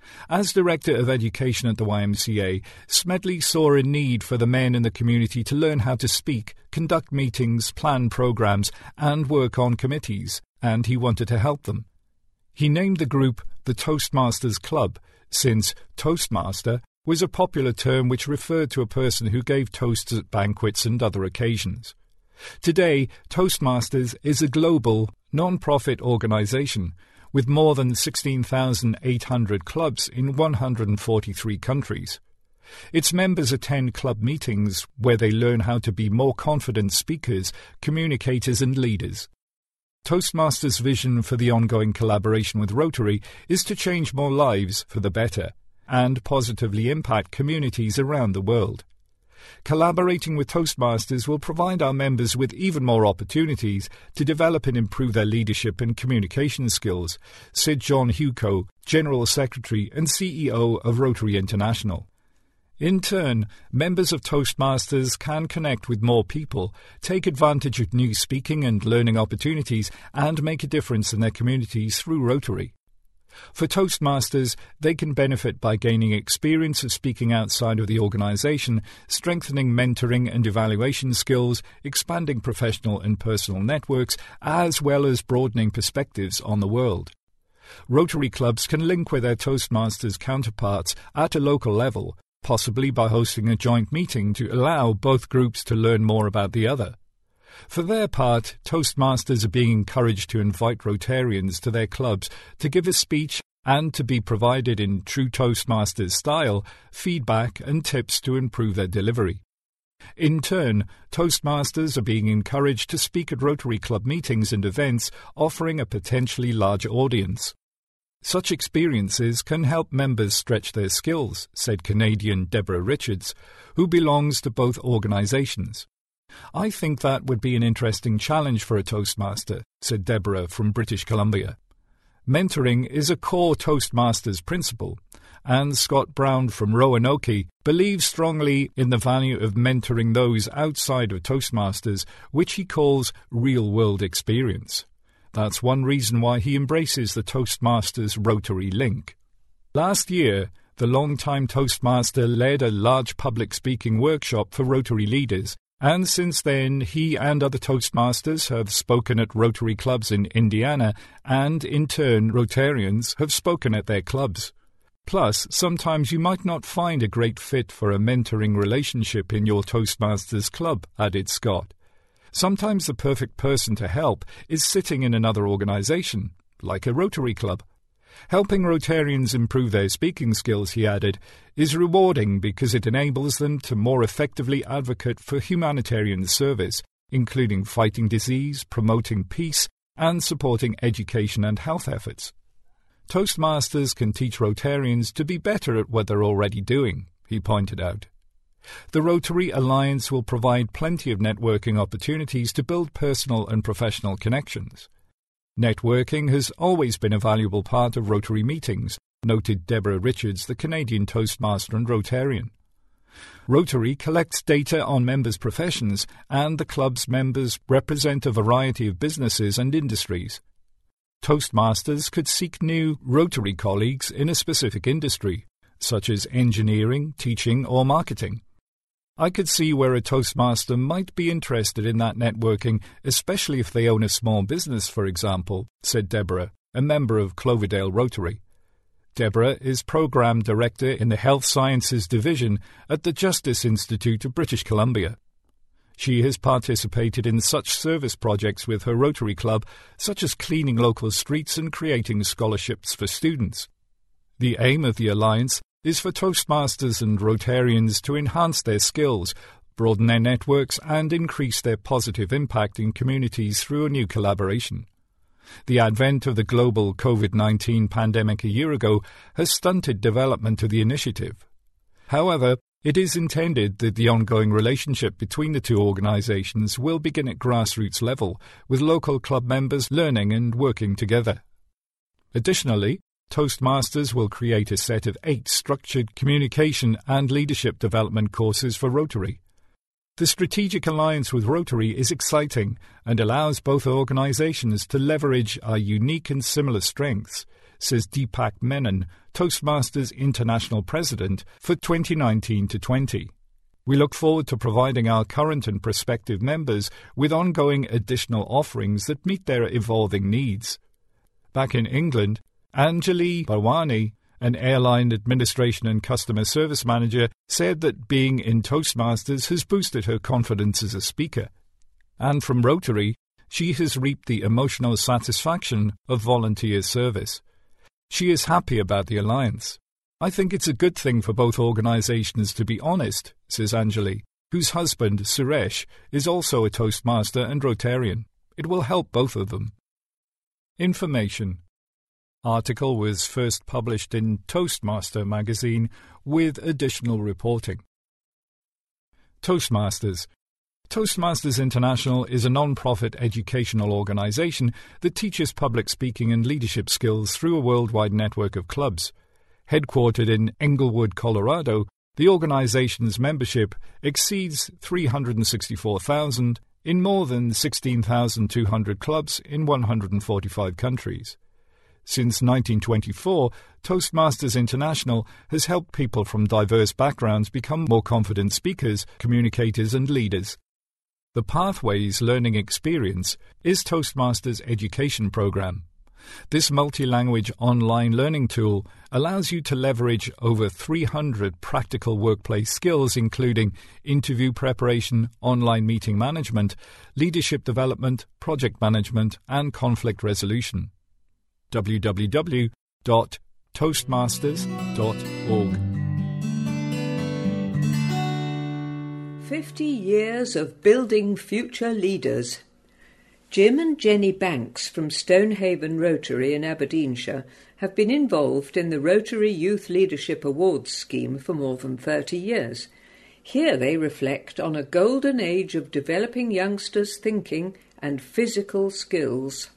As Director of Education at the Y M C A, Smedley saw a need for the men in the community to learn how to speak, conduct meetings, plan programs, and work on committees, and he wanted to help them. He named the group the Toastmasters Club, since Toastmaster was a popular term which referred to a person who gave toasts at banquets and other occasions. Today, Toastmasters is a global, non-profit organisation with more than sixteen thousand eight hundred clubs in one hundred forty-three countries. Its members attend club meetings where they learn how to be more confident speakers, communicators and leaders. Toastmasters' vision for the ongoing collaboration with Rotary is to change more lives for the better and positively impact communities around the world. Collaborating with Toastmasters will provide our members with even more opportunities to develop and improve their leadership and communication skills, said John Huco, General Secretary and C E O of Rotary International. In turn, members of Toastmasters can connect with more people, take advantage of new speaking and learning opportunities, and make a difference in their communities through Rotary. For Toastmasters, they can benefit by gaining experience of speaking outside of the organisation, strengthening mentoring and evaluation skills, expanding professional and personal networks, as well as broadening perspectives on the world. Rotary clubs can link with their Toastmasters counterparts at a local level, possibly by hosting a joint meeting to allow both groups to learn more about the other. For their part, Toastmasters are being encouraged to invite Rotarians to their clubs to give a speech and to be provided in true Toastmasters style feedback and tips to improve their delivery. In turn, Toastmasters are being encouraged to speak at Rotary Club meetings and events, offering a potentially larger audience. Such experiences can help members stretch their skills, said Canadian Deborah Richards, who belongs to both organisations. I think that would be an interesting challenge for a Toastmaster, said Deborah from British Columbia. Mentoring is a core Toastmasters principle, and Scott Brown from Roanoke believes strongly in the value of mentoring those outside of Toastmasters, which he calls real-world experience. That's one reason why he embraces the Toastmasters Rotary link. Last year, the long-time Toastmaster led a large public speaking workshop for Rotary leaders, and since then he and other Toastmasters have spoken at Rotary clubs in Indiana, and in turn Rotarians have spoken at their clubs. Plus, sometimes you might not find a great fit for a mentoring relationship in your Toastmasters club, added Scott. Sometimes the perfect person to help is sitting in another organisation, like a Rotary club. Helping Rotarians improve their speaking skills, he added, is rewarding because it enables them to more effectively advocate for humanitarian service, including fighting disease, promoting peace, and supporting education and health efforts. Toastmasters can teach Rotarians to be better at what they're already doing, he pointed out. The Rotary Alliance will provide plenty of networking opportunities to build personal and professional connections. Networking has always been a valuable part of Rotary meetings, noted Deborah Richards, the Canadian Toastmaster and Rotarian. Rotary collects data on members' professions, and the club's members represent a variety of businesses and industries. Toastmasters could seek new Rotary colleagues in a specific industry, such as engineering, teaching, or marketing. I could see where a Toastmaster might be interested in that networking, especially if they own a small business, for example, said Deborah, a member of Cloverdale Rotary. Deborah is Programme Director in the Health Sciences Division at the Justice Institute of British Columbia. She has participated in such service projects with her Rotary Club, such as cleaning local streets and creating scholarships for students. The aim of the Alliance is for Toastmasters and Rotarians to enhance their skills, broaden their networks, and increase their positive impact in communities through a new collaboration. The advent of the global COVID nineteen pandemic a year ago has stunted development of the initiative. However, it is intended that the ongoing relationship between the two organisations will begin at grassroots level, with local club members learning and working together. Additionally, Toastmasters will create a set of eight structured communication and leadership development courses for Rotary. The strategic alliance with Rotary is exciting and allows both organisations to leverage our unique and similar strengths, says Deepak Menon, Toastmasters International President for twenty nineteen to twenty. We look forward to providing our current and prospective members with ongoing additional offerings that meet their evolving needs. Back in England, Anjali Bharwani, an airline administration and customer service manager, said that being in Toastmasters has boosted her confidence as a speaker. And from Rotary, she has reaped the emotional satisfaction of volunteer service. She is happy about the alliance. I think it's a good thing for both organisations to be honest, says Anjali, whose husband, Suresh, is also a Toastmaster and Rotarian. It will help both of them. Information. Article was first published in Toastmaster magazine with additional reporting. Toastmasters. Toastmasters International is a non-profit educational organisation that teaches public speaking and leadership skills through a worldwide network of clubs. Headquartered in Englewood, Colorado, the organisation's membership exceeds three hundred sixty-four thousand in more than sixteen thousand two hundred clubs in one hundred forty-five countries. Since nineteen twenty-four, Toastmasters International has helped people from diverse backgrounds become more confident speakers, communicators and leaders. The Pathways Learning Experience is Toastmasters' education program. This multi-language online learning tool allows you to leverage over three hundred practical workplace skills, including interview preparation, online meeting management, leadership development, project management and conflict resolution. w w w dot toastmasters dot org. Fifty years of building future leaders. Jim and Jenny Banks from Stonehaven Rotary in Aberdeenshire have been involved in the Rotary Youth Leadership Awards scheme for more than thirty years. Here they reflect on a golden age of developing youngsters' thinking and physical skills.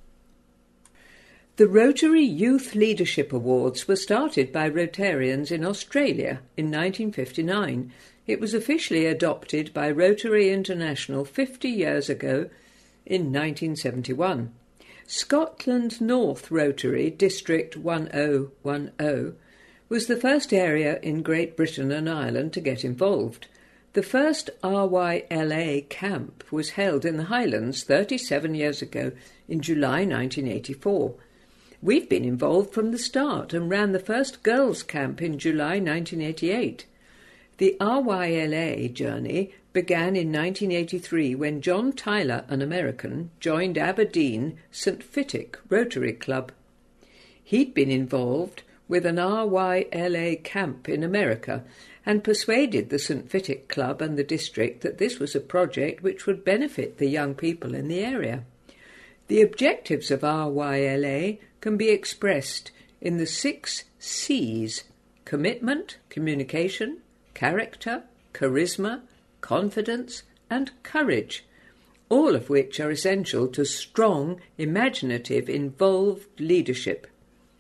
The Rotary Youth Leadership Awards were started by Rotarians in Australia in nineteen fifty-nine. It was officially adopted by Rotary International fifty years ago in nineteen seventy-one. Scotland North Rotary District ten ten was the first area in Great Britain and Ireland to get involved. The first R Y L A camp was held in the Highlands thirty-seven years ago in July nineteen eighty-four. We've been involved from the start and ran the first girls' camp in July nineteen eighty-eight. The R Y L A journey began in nineteen eighty-three when John Tyler, an American, joined Aberdeen Saint Fittic Rotary Club. He'd been involved with an R Y L A camp in America and persuaded the Saint Fittic Club and the district that this was a project which would benefit the young people in the area. The objectives of R Y L A can be expressed in the six C's: commitment, communication, character, charisma, confidence, and courage, all of which are essential to strong, imaginative, involved leadership.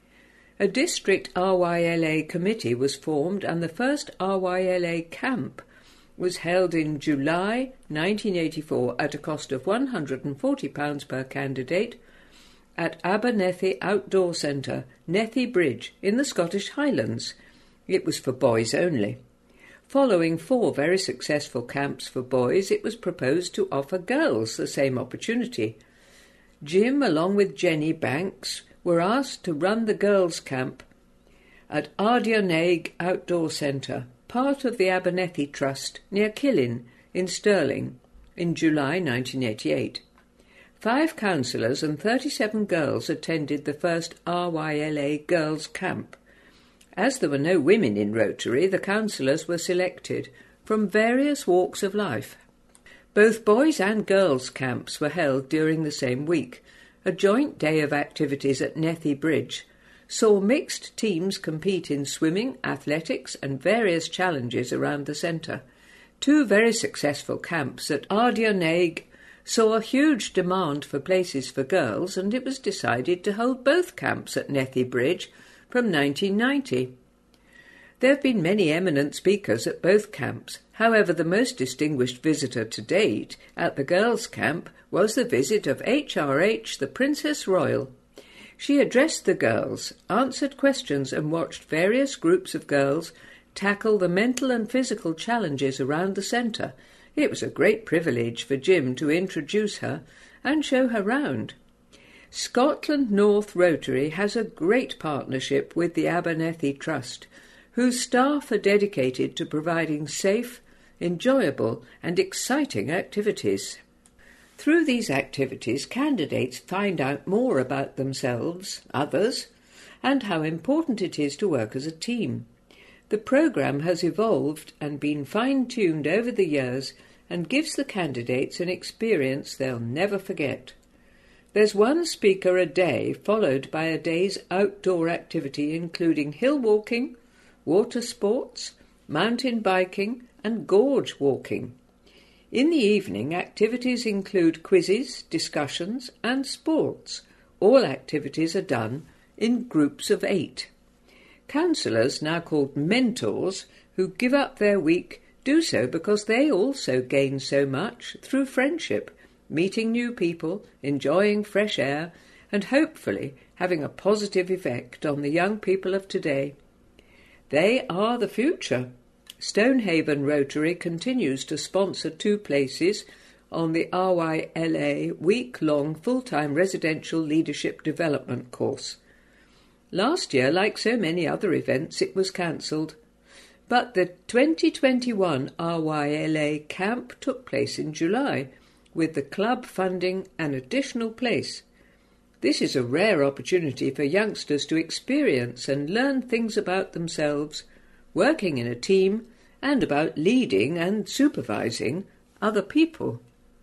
A district R Y L A committee was formed and the first R Y L A camp was held in July nineteen eighty-four at a cost of one hundred forty pounds per candidate at Abernethy Outdoor Centre, Nethy Bridge, in the Scottish Highlands. It was for boys only. Following four very successful camps for boys, it was proposed to offer girls the same opportunity. Jim, along with Jenny Banks, were asked to run the girls' camp at Ardionnaig Outdoor Centre, part of the Abernethy Trust, near Killin, in Stirling, in July nineteen eighty-eight. Five councillors and thirty-seven girls attended the first R Y L A girls' camp. As there were no women in Rotary, the councillors were selected from various walks of life. Both boys' and girls' camps were held during the same week. A joint day of activities at Nethy Bridge saw mixed teams compete in swimming, athletics and various challenges around the centre. Two very successful camps at Ardionnaig saw a huge demand for places for girls, and it was decided to hold both camps at Nethy Bridge from nineteen ninety. There have been many eminent speakers at both camps. However, the most distinguished visitor to date at the girls' camp was the visit of H R H, the Princess Royal. She addressed the girls, answered questions and watched various groups of girls tackle the mental and physical challenges around the centre. It was a great privilege for Jim to introduce her and show her round. Scotland North Rotary has a great partnership with the Abernethy Trust, whose staff are dedicated to providing safe, enjoyable and exciting activities. Through these activities, candidates find out more about themselves, others, and how important it is to work as a team. The programme has evolved and been fine-tuned over the years and gives the candidates an experience they'll never forget. There's one speaker a day, followed by a day's outdoor activity including hill walking, water sports, mountain biking and gorge walking. In the evening, activities include quizzes, discussions and sports. All activities are done in groups of eight. Counsellors, now called mentors, who give up their week, do so because they also gain so much through friendship, meeting new people, enjoying fresh air, and hopefully having a positive effect on the young people of today. They are the future. Stonehaven Rotary continues to sponsor two places on the R Y L A week-long full-time residential leadership development course. Last year, like so many other events, it was cancelled. But the twenty twenty-one R Y L A camp took place in July, with the club funding an additional place. This is a rare opportunity for youngsters to experience and learn things about themselves, working in a team, and about leading and supervising other people.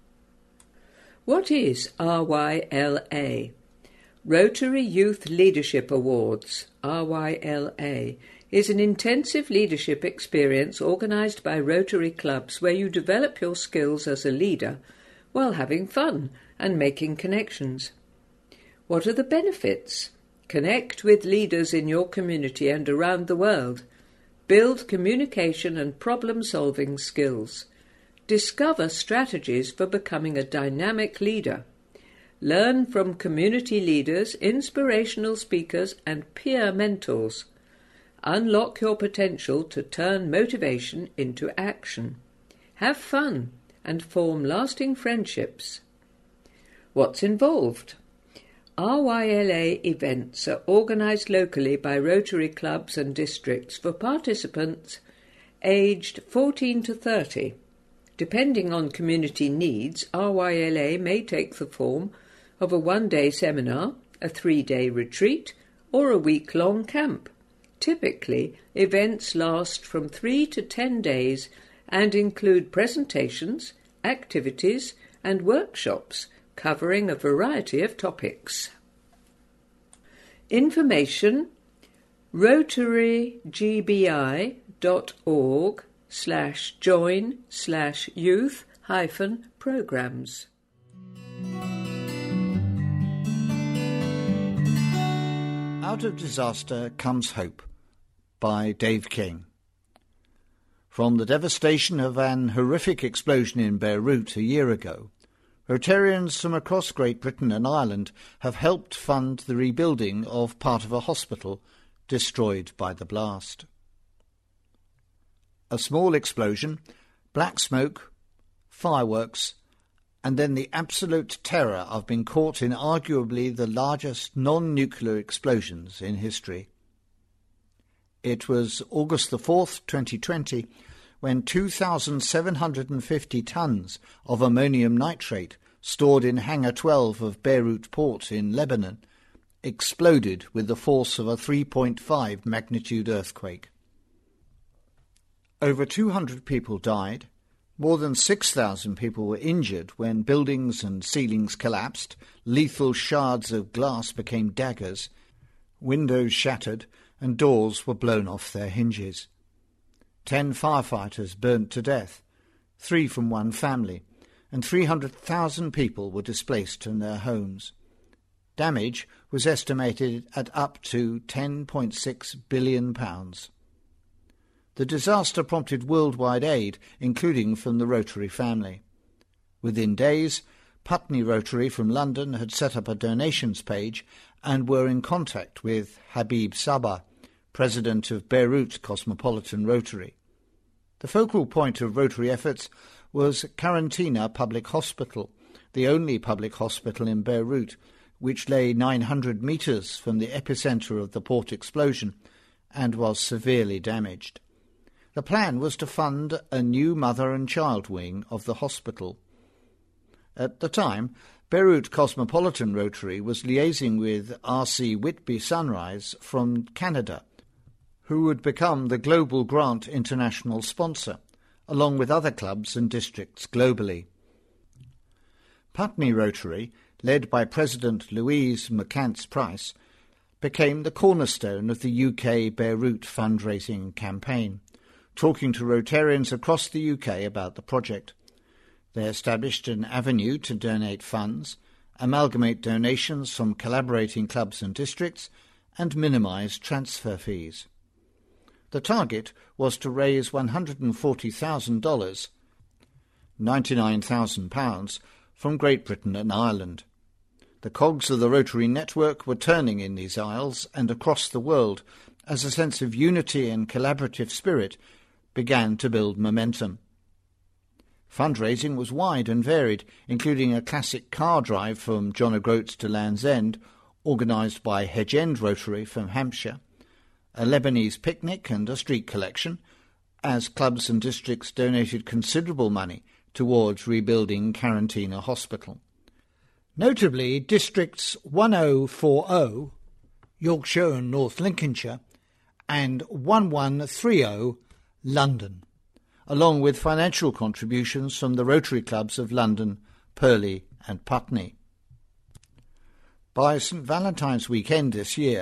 What is R Y L A? Rotary Youth Leadership Awards, R Y L A, is an intensive leadership experience organised by Rotary clubs where you develop your skills as a leader while having fun and making connections. What are the benefits? Connect with leaders in your community and around the world. Build communication and problem-solving skills. Discover strategies for becoming a dynamic leader. Learn from community leaders, inspirational speakers, and peer mentors. Unlock your potential to turn motivation into action. Have fun and form lasting friendships. What's involved? R Y L A events are organised locally by Rotary clubs and districts for participants aged fourteen to thirty. Depending on community needs, R Y L A may take the form of a one-day seminar, a three-day retreat, or a week-long camp. Typically, events last from three to ten days and include presentations, activities, and workshops covering a variety of topics. Information: rotarygbi.org slash join slash youth hyphen programs. Out of Disaster Comes Hope by Dave King. From the devastation of an horrific explosion in Beirut a year ago, Rotarians from across Great Britain and Ireland have helped fund the rebuilding of part of a hospital destroyed by the blast. A small explosion, black smoke, fireworks, and then the absolute terror of being caught in arguably the largest non-nuclear explosions in history. It was August the fourth, twenty twenty, when two thousand seven hundred fifty tonnes of ammonium nitrate stored in Hangar twelve of Beirut Port in Lebanon exploded with the force of a three point five magnitude earthquake. Over two hundred people died. More than six thousand people were injured when buildings and ceilings collapsed, lethal shards of glass became daggers, windows shattered, and doors were blown off their hinges. Ten firefighters burnt to death, three from one family, and three hundred thousand people were displaced from their homes. Damage was estimated at up to ten point six billion pounds. The disaster prompted worldwide aid, including from the Rotary family. Within days, Putney Rotary from London had set up a donations page and were in contact with Habib Sabah, president of Beirut Cosmopolitan Rotary. The focal point of Rotary efforts was Karantina Public Hospital, the only public hospital in Beirut, which lay nine hundred metres from the epicentre of the port explosion and was severely damaged. The plan was to fund a new mother and child wing of the hospital. At the time, Beirut Cosmopolitan Rotary was liaising with R C Whitby Sunrise from Canada, who would become the Global Grant International sponsor, along with other clubs and districts globally. Putney Rotary, led by President Louise McCants Price, became the cornerstone of the U K Beirut fundraising campaign, talking to Rotarians across the U K about the project. They established an avenue to donate funds, amalgamate donations from collaborating clubs and districts, and minimise transfer fees. The target was to raise one hundred forty thousand dollars, ninety-nine thousand pounds, from Great Britain and Ireland. The cogs of the Rotary network were turning in these isles and across the world as a sense of unity and collaborative spirit began to build momentum. Fundraising was wide and varied, including a classic car drive from John O'Groats to Land's End, organised by Hedge End Rotary from Hampshire, a Lebanese picnic and a street collection, as clubs and districts donated considerable money towards rebuilding Karantina Hospital. Notably, districts one oh four oh, Yorkshire and North Lincolnshire, and one one three oh, London, along with financial contributions from the Rotary clubs of London, Purley and Putney. By St Valentine's weekend this year,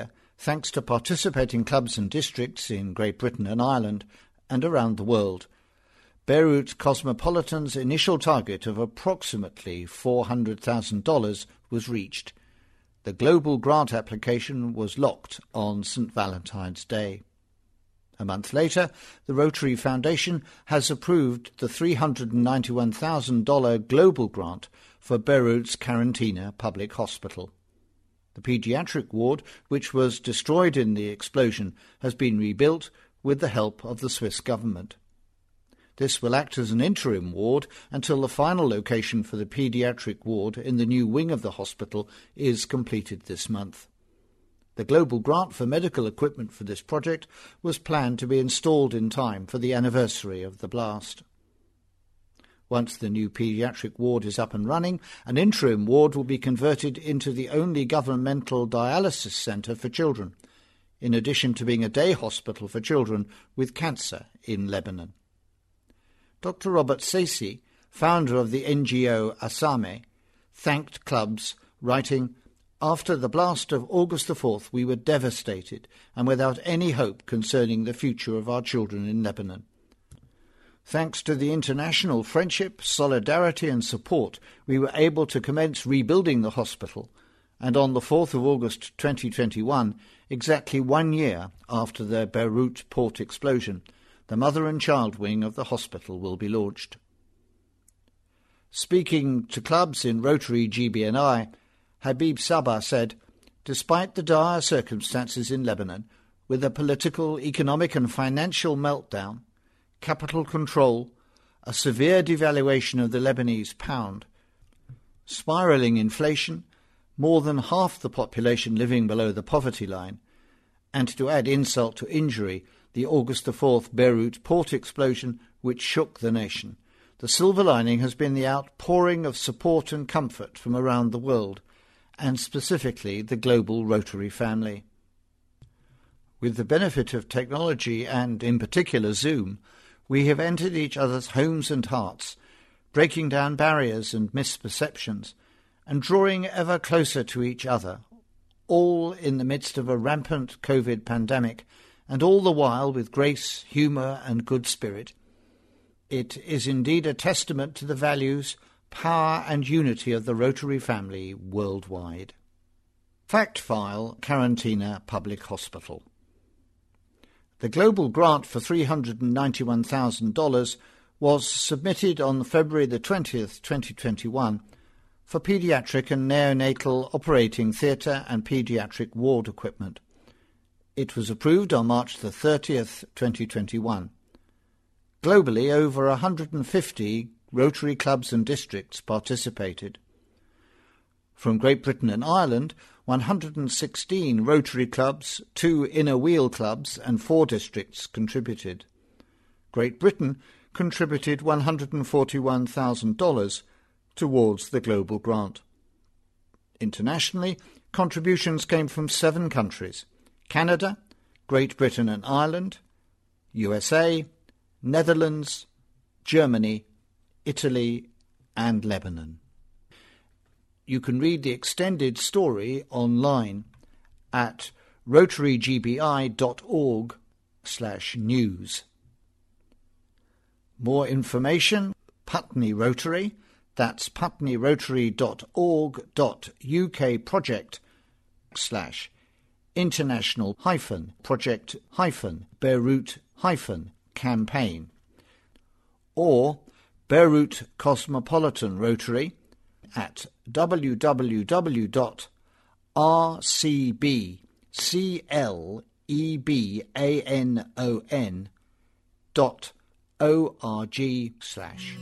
thanks to participating clubs and districts in Great Britain and Ireland and around the world. Beirut Cosmopolitan's initial target of approximately four hundred thousand dollars was reached. The global grant application was locked on Saint Valentine's Day. A month later, the Rotary Foundation has approved the three hundred ninety-one thousand dollars global grant for Beirut's Karantina Public Hospital. The paediatric ward, which was destroyed in the explosion, has been rebuilt with the help of the Swiss government. This will act as an interim ward until the final location for the paediatric ward in the new wing of the hospital is completed this month. The global grant for medical equipment for this project was planned to be installed in time for the anniversary of the blast. Once the new paediatric ward is up and running, an interim ward will be converted into the only governmental dialysis centre for children, in addition to being a day hospital for children with cancer in Lebanon. Doctor Robert Saisi, founder of the N G O Asame, thanked clubs, writing, "After the blast of August the fourth, we were devastated and without any hope concerning the future of our children in Lebanon. Thanks to the international friendship, solidarity and support, we were able to commence rebuilding the hospital, and on the fourth of August twenty twenty-one, exactly one year after the Beirut port explosion, the mother and child wing of the hospital will be launched." Speaking to clubs in Rotary G B N I, Habib Sabah said, "Despite the dire circumstances in Lebanon, with a political, economic and financial meltdown, capital control, a severe devaluation of the Lebanese pound, spiralling inflation, more than half the population living below the poverty line, and to add insult to injury, the August the fourth Beirut port explosion which shook the nation, the silver lining has been the outpouring of support and comfort from around the world, and specifically the global Rotary family. With the benefit of technology and, in particular, Zoom, we have entered each other's homes and hearts, breaking down barriers and misperceptions, and drawing ever closer to each other, all in the midst of a rampant COVID pandemic, and all the while with grace, humour and good spirit. It is indeed a testament to the values, power and unity of the Rotary family worldwide. Fact file, Karantina Public Hospital. The global grant for three hundred ninety-one thousand dollars was submitted on February the twentieth, twenty twenty-one, for paediatric and neonatal operating theatre and paediatric ward equipment. It was approved on March the thirtieth, twenty twenty-one. Globally, over one hundred fifty Rotary clubs and districts participated. From Great Britain and Ireland, one hundred sixteen Rotary clubs, two inner wheel clubs and four districts contributed. Great Britain contributed one hundred forty-one thousand dollars towards the global grant. Internationally, contributions came from seven countries: Canada, Great Britain and Ireland, U S A, Netherlands, Germany, Italy and Lebanon. You can read the extended story online at rotarygbi.org slash news. More information, Putney Rotary, that's putneyrotary.org.uk project slash international hyphen project hyphen Beirut hyphen campaign, or Beirut Cosmopolitan Rotary at w w w dot r c b clebanon dot org slash.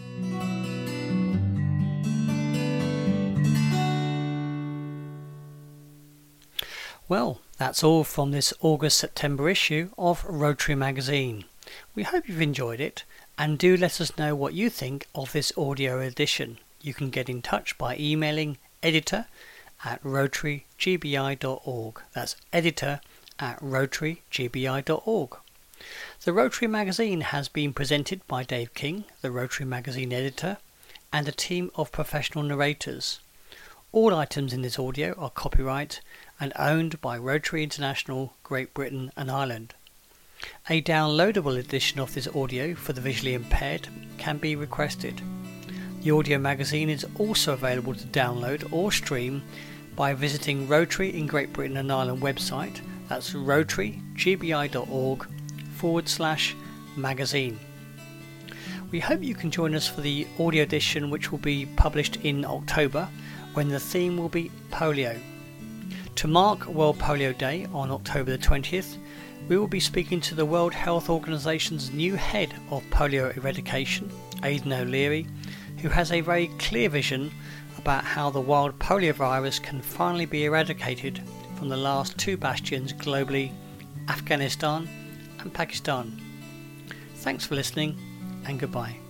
Well, that's all from this August-September issue of Rotary Magazine. We hope you've enjoyed it, and do let us know what you think of this audio edition. You can get in touch by emailing editor at rotarygbi dot org. That's editor at rotarygbi dot org. The Rotary Magazine has been presented by Dave King, the Rotary Magazine editor, and a team of professional narrators. All items in this audio are copyright and owned by Rotary International, Great Britain and Ireland. A downloadable edition of this audio for the visually impaired can be requested. The audio magazine is also available to download or stream by visiting Rotary in Great Britain and Ireland website. That's rotarygbi.org forward slash magazine. We hope you can join us for the audio edition, which will be published in October, when the theme will be polio. To mark World Polio Day on October the twentieth, we will be speaking to the World Health Organization's new head of polio eradication, Aidan O'Leary, who has a very clear vision about how the wild polio virus can finally be eradicated from the last two bastions globally, Afghanistan and Pakistan. Thanks for listening, and goodbye.